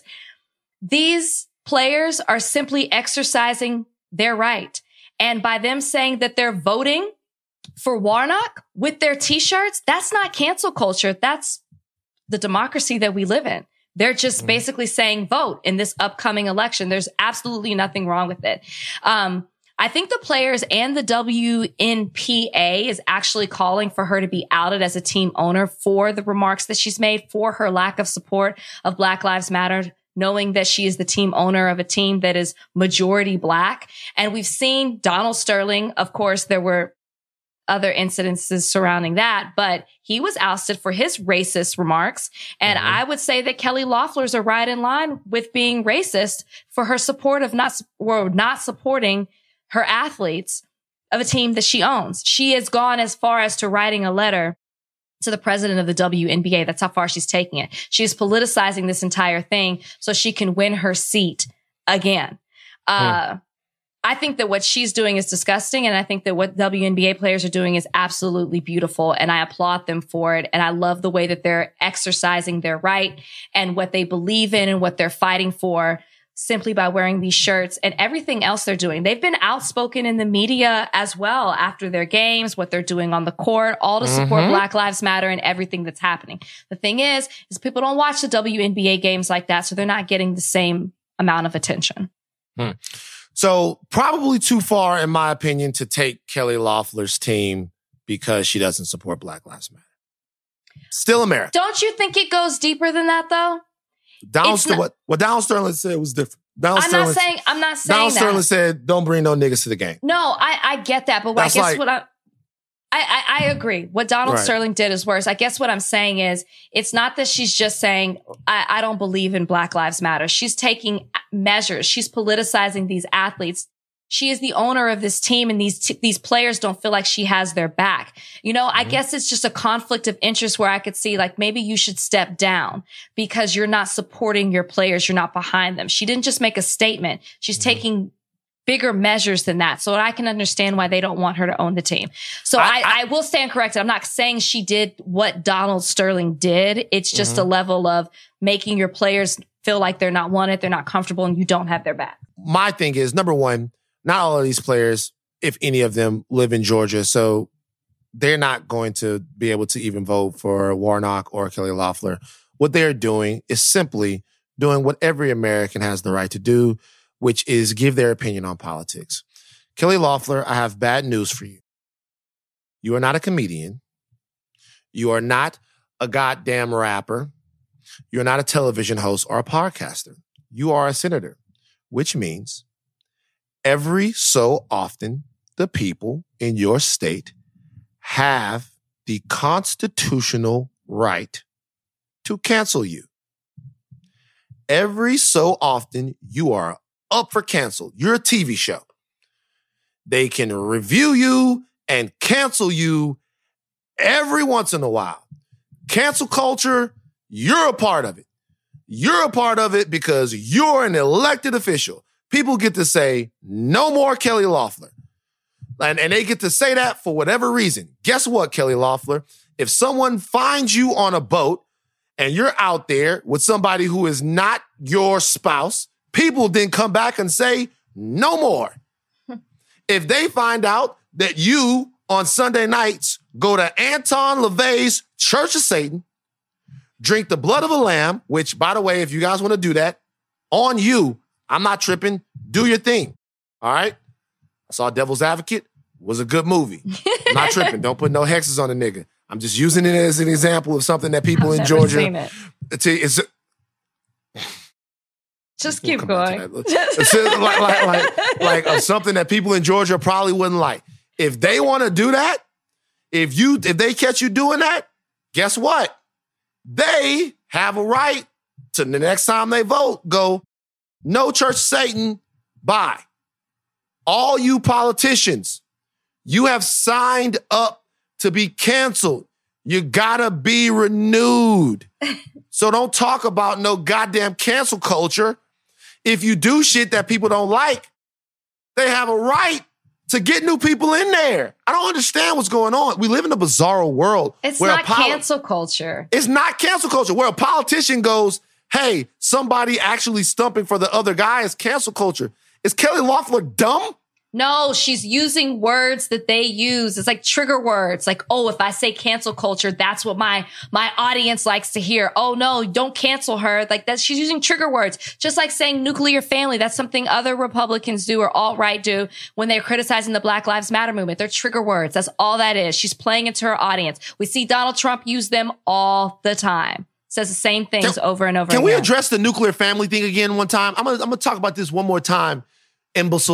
These players are simply exercising their right. And by them saying that they're voting for Warnock with their t-shirts, that's not cancel culture. That's the democracy that we live in. They're just basically saying vote in this upcoming election. There's absolutely nothing wrong with it. I think the players and the WNPA is actually calling for her to be outed as a team owner for the remarks that she's made, for her lack of support of Black Lives Matter, knowing that she is the team owner of a team that is majority Black. And we've seen Donald Sterling. Of course, there were other incidences surrounding that, but he was ousted for his racist remarks. And I would say that Kelly Loeffler's are right in line with being racist for her support of not supporting her athletes of a team that she owns. She has gone as far as to writing a letter to the president of the WNBA. That's how far she's taking it. She's politicizing this entire thing so she can win her seat again. I think that what she's doing is disgusting. And I think that what WNBA players are doing is absolutely beautiful. And I applaud them for it. And I love the way that they're exercising their right and what they believe in and what they're fighting for simply by wearing these shirts and everything else they're doing. They've been outspoken in the media as well after their games, what they're doing on the court, all to support Black Lives Matter and everything that's happening. The thing is people don't watch the WNBA games like that. So they're not getting the same amount of attention. So probably too far, in my opinion, to take Kelly Loeffler's team because she doesn't support Black Lives Matter. Still America. Don't you think it goes deeper than that, though? What Donald Sterling said was different. I'm not saying Donald that. Sterling said, "Don't bring no niggas to the game." No, I get that, but I guess I agree. What Donald Sterling did is worse. I guess what I'm saying is it's not that she's just saying, I don't believe in Black Lives Matter. She's taking measures. She's politicizing these athletes. She is the owner of this team, and these players don't feel like she has their back. I guess it's just a conflict of interest where I could see like maybe you should step down because you're not supporting your players. You're not behind them. She didn't just make a statement. She's taking bigger measures than that. So I can understand why they don't want her to own the team. So I will stand corrected. I'm not saying she did what Donald Sterling did. It's just a level of making your players feel like they're not wanted, they're not comfortable, and you don't have their back. My thing is, number one, not all of these players, if any of them, live in Georgia. So they're not going to be able to even vote for Warnock or Kelly Loeffler. What they're doing is simply doing what every American has the right to do, which is give their opinion on politics. Kelly Loeffler, I have bad news for you. You are not a comedian. You are not a goddamn rapper. You're not a television host or a podcaster. You are a senator, which means every so often the people in your state have the constitutional right to cancel you. Every so often you are up for cancel. You're a TV show. They can review you and cancel you every once in a while. Cancel culture, you're a part of it. You're a part of it because you're an elected official. People get to say, no more Kelly Loeffler. And they get to say that for whatever reason. Guess what, Kelly Loeffler? If someone finds you on a boat and you're out there with somebody who is not your spouse, people then come back and say, no more. If they find out that you on Sunday nights go to Anton LaVey's Church of Satan, drink the blood of a lamb, which, by the way, if you guys want to do that, on you, I'm not tripping. Do your thing. All right? I saw Devil's Advocate. Was a good movie. I'm not tripping. Don't put no hexes on a nigga. I'm just using it as an example of something that people in Georgia... Just keep going. like of something that people in Georgia probably wouldn't like. If they want to do that, if they catch you doing that, guess what? They have a right to the next time they vote, go, no Church of Satan, bye. All you politicians, you have signed up to be canceled. You gotta be renewed. So don't talk about no goddamn cancel culture. If you do shit that people don't like, they have a right to get new people in there. I don't understand what's going on. We live in a bizarre world. It's not cancel culture. It's not cancel culture. Where a politician goes, hey, somebody actually stumping for the other guy is cancel culture. Is Kelly Loeffler dumb? No, she's using words that they use. It's like trigger words. Like, oh, if I say cancel culture, that's what my audience likes to hear. Oh no, don't cancel her. Like that, she's using trigger words. Just like saying nuclear family. That's something other Republicans do or alt-right do when they're criticizing the Black Lives Matter movement. They're trigger words. That's all that is. She's playing into her audience. We see Donald Trump use them all the time. Says the same things over and over again. Can we address the nuclear family thing again one time? I'm gonna talk about this one more time, imbeciles.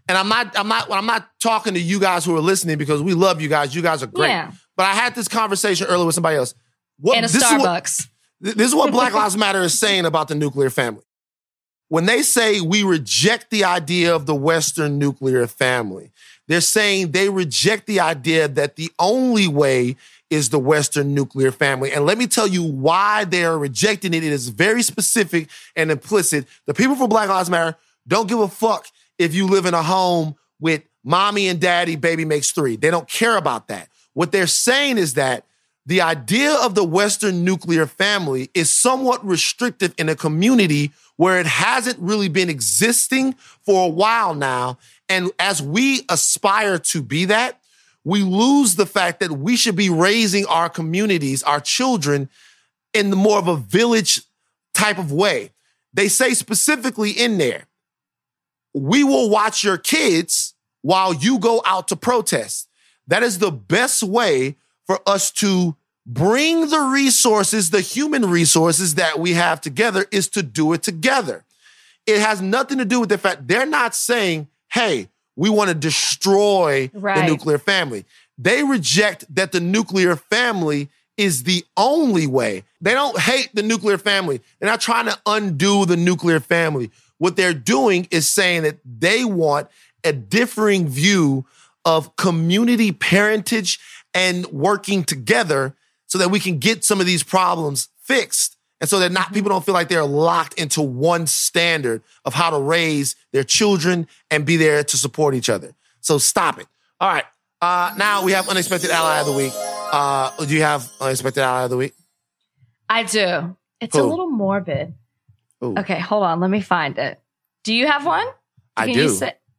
And I'm not talking to you guys who are listening because we love you guys. You guys are great. Yeah. But I had this conversation earlier with somebody else. In a Starbucks. This is what Black Lives Matter is saying about the nuclear family. When they say we reject the idea of the Western nuclear family, they're saying they reject the idea that the only way is the Western nuclear family. And let me tell you why they are rejecting it. It is very specific and implicit. The people for Black Lives Matter don't give a fuck if you live in a home with mommy and daddy, baby makes three. They don't care about that. What they're saying is that the idea of the Western nuclear family is somewhat restrictive in a community where it hasn't really been existing for a while now. And as we aspire to be that, we lose the fact that we should be raising our communities, our children, in the more of a village type of way. They say specifically in there, we will watch your kids while you go out to protest. That is the best way for us to bring the resources, the human resources that we have together, is to do it together. It has nothing to do with the fact they're not saying, hey, we want to destroy the nuclear family. They reject that the nuclear family is the only way. They don't hate the nuclear family. They're not trying to undo the nuclear family. What they're doing is saying that they want a differing view of community parentage and working together so that we can get some of these problems fixed. And so that not people don't feel like they're locked into one standard of how to raise their children and be there to support each other. So stop it. All right. Now we have Unexpected Ally of the Week. Do you have Unexpected Ally of the Week? I do. It's a little morbid. Ooh. Okay, hold on. Let me find it. Do you have one? I do.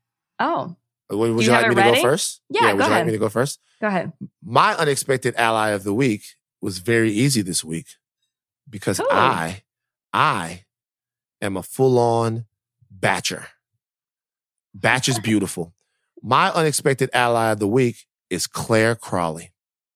Would you like me to go first? Yeah, would you like me to go first? Go ahead. My Unexpected Ally of the Week was very easy this week because I am a full-on batcher. Batch is beautiful. My Unexpected Ally of the Week is Claire Crawley.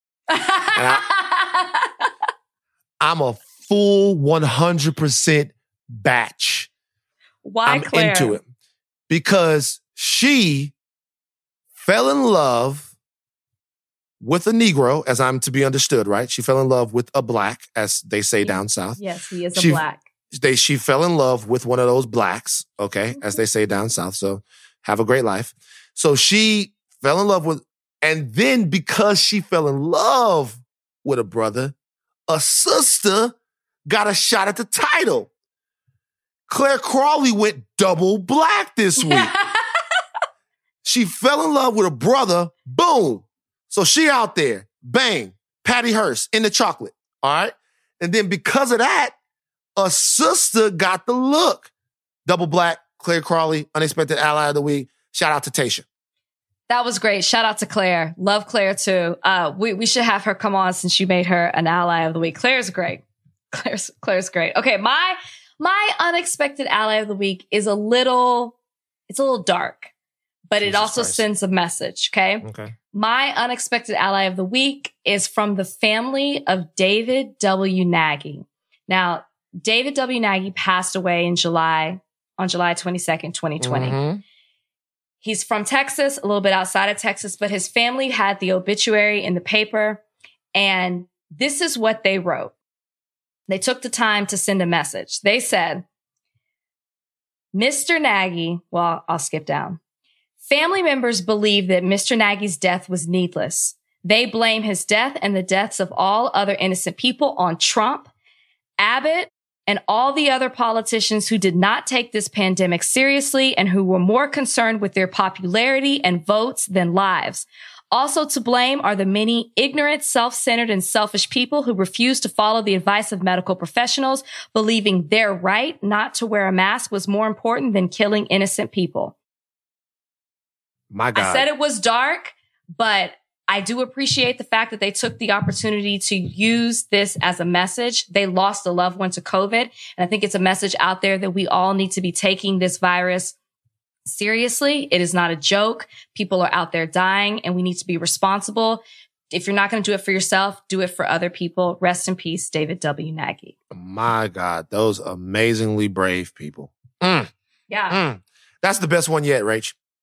I'm a full 100% batch. Why I'm Claire? into it because she fell in love with a Negro, as I'm to be understood, right? She fell in love with a black, as they say down south. Yes, he is a black. She fell in love with one of those blacks, okay, as they say down south. So have a great life. So she fell in love with, and then because she fell in love with a brother, a sister got a shot at the title. Claire Crawley went double black this week. She fell in love with a brother, boom. So she out there, bang, Patty Hearst in the chocolate, all right? And then because of that, a sister got the look. Double black, Claire Crawley, Unexpected Ally of the Week. Shout out to Tasha. That was great. Shout out to Claire. Love Claire too. We should have her come on since you made her an Ally of the Week. Claire's great. Claire's great. Okay, my Unexpected Ally of the Week is a little dark, but it also sends a message, okay? Okay. My Unexpected Ally of the Week is from the family of David W. Nagy. Now, David W. Nagy passed away on July 22nd, 2020. Mm-hmm. He's from Texas, a little bit outside of Texas, but his family had the obituary in the paper, and this is what they wrote. They took the time to send a message. They said, Mr. Nagy, well, I'll skip down. Family members believe that Mr. Nagy's death was needless. They blame his death and the deaths of all other innocent people on Trump, Abbott, and all the other politicians who did not take this pandemic seriously and who were more concerned with their popularity and votes than lives. Also to blame are the many ignorant, self-centered, and selfish people who refuse to follow the advice of medical professionals, believing their right not to wear a mask was more important than killing innocent people. My God. I said it was dark, but I do appreciate the fact that they took the opportunity to use this as a message. They lost a loved one to COVID. And I think it's a message out there that we all need to be taking this virus seriously. It is not a joke. People are out there dying and we need to be responsible. If you're not going to do it for yourself, do it for other people. Rest in peace, David W. Nagy. My God, those amazingly brave people. Yeah. That's the best one yet, Rach.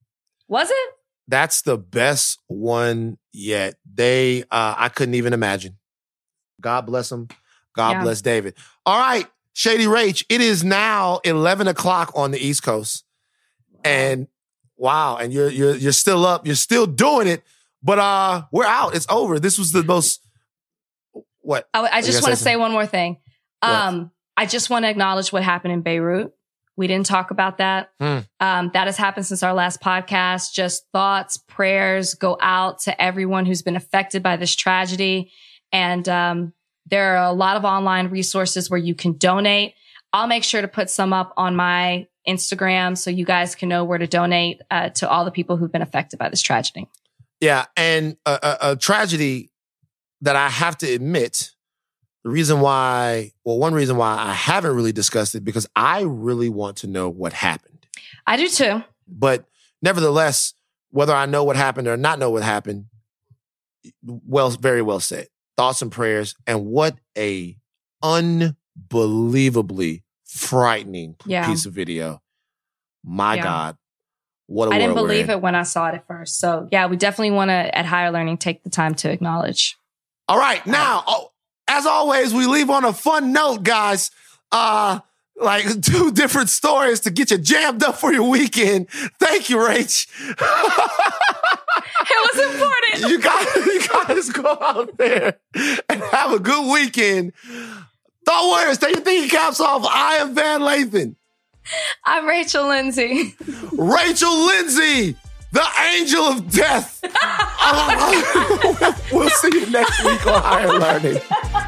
Was it? That's the best one yet. I couldn't even imagine. God bless them. God bless David. All right, Shady Rach, it is now 11 o'clock on the East Coast. And wow, and you're still up. You're still doing it. But we're out. It's over. This was the most, what? I just want to say one more thing. I just want to acknowledge what happened in Beirut. We didn't talk about that. That has happened since our last podcast. Just thoughts, prayers go out to everyone who's been affected by this tragedy. And there are a lot of online resources where you can donate. I'll make sure to put some up on my Instagram so you guys can know where to donate to all the people who've been affected by this tragedy. Yeah, and a tragedy that I have to admit, one reason why I haven't really discussed it, because I really want to know what happened. I do too. But nevertheless, whether I know what happened or not know what happened, very well said. Thoughts and prayers. And what a unbelievably frightening piece of video. My God. What a I didn't world believe it when I saw it at first. So yeah, we definitely want to, at Higher Learning, take the time to acknowledge. All right. Now, as always, we leave on a fun note, guys. Like 2 different stories to get you jammed up for your weekend. Thank you, Rach. It was important. You guys go out there and have a good weekend. Thought Warriors, take your thinking caps off. I am Van Lathan. I'm Rachel Lindsay. Rachel Lindsay, the angel of death. We'll see you next week on Higher Learning.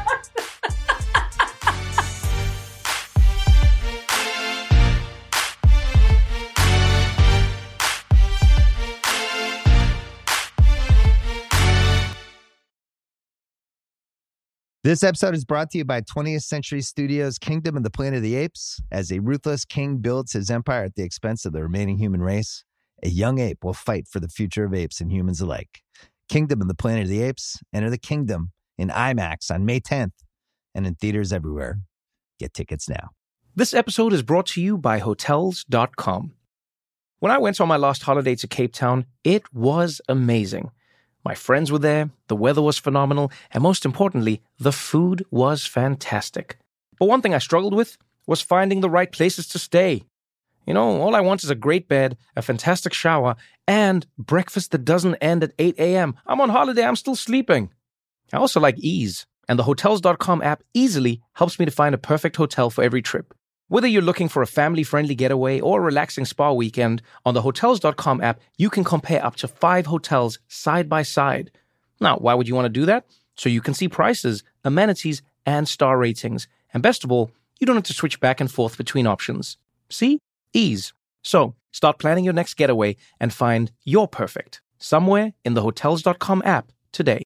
This episode is brought to you by 20th Century Studios' Kingdom of the Planet of the Apes. As a ruthless king builds his empire at the expense of the remaining human race, a young ape will fight for the future of apes and humans alike. Kingdom of the Planet of the Apes. Enter the kingdom in IMAX on May 10th and in theaters everywhere. Get tickets now. This episode is brought to you by Hotels.com. When I went on my last holiday to Cape Town, it was amazing. My friends were there, the weather was phenomenal, and most importantly, the food was fantastic. But one thing I struggled with was finding the right places to stay. You know, all I want is a great bed, a fantastic shower, and breakfast that doesn't end at 8 a.m. I'm on holiday, I'm still sleeping. I also like ease, and the Hotels.com app easily helps me to find a perfect hotel for every trip. Whether you're looking for a family-friendly getaway or a relaxing spa weekend, on the Hotels.com app, you can compare up to 5 hotels side by side. Now, why would you want to do that? So you can see prices, amenities, and star ratings. And best of all, you don't have to switch back and forth between options. See? Ease. So, start planning your next getaway and find your perfect somewhere in the Hotels.com app today.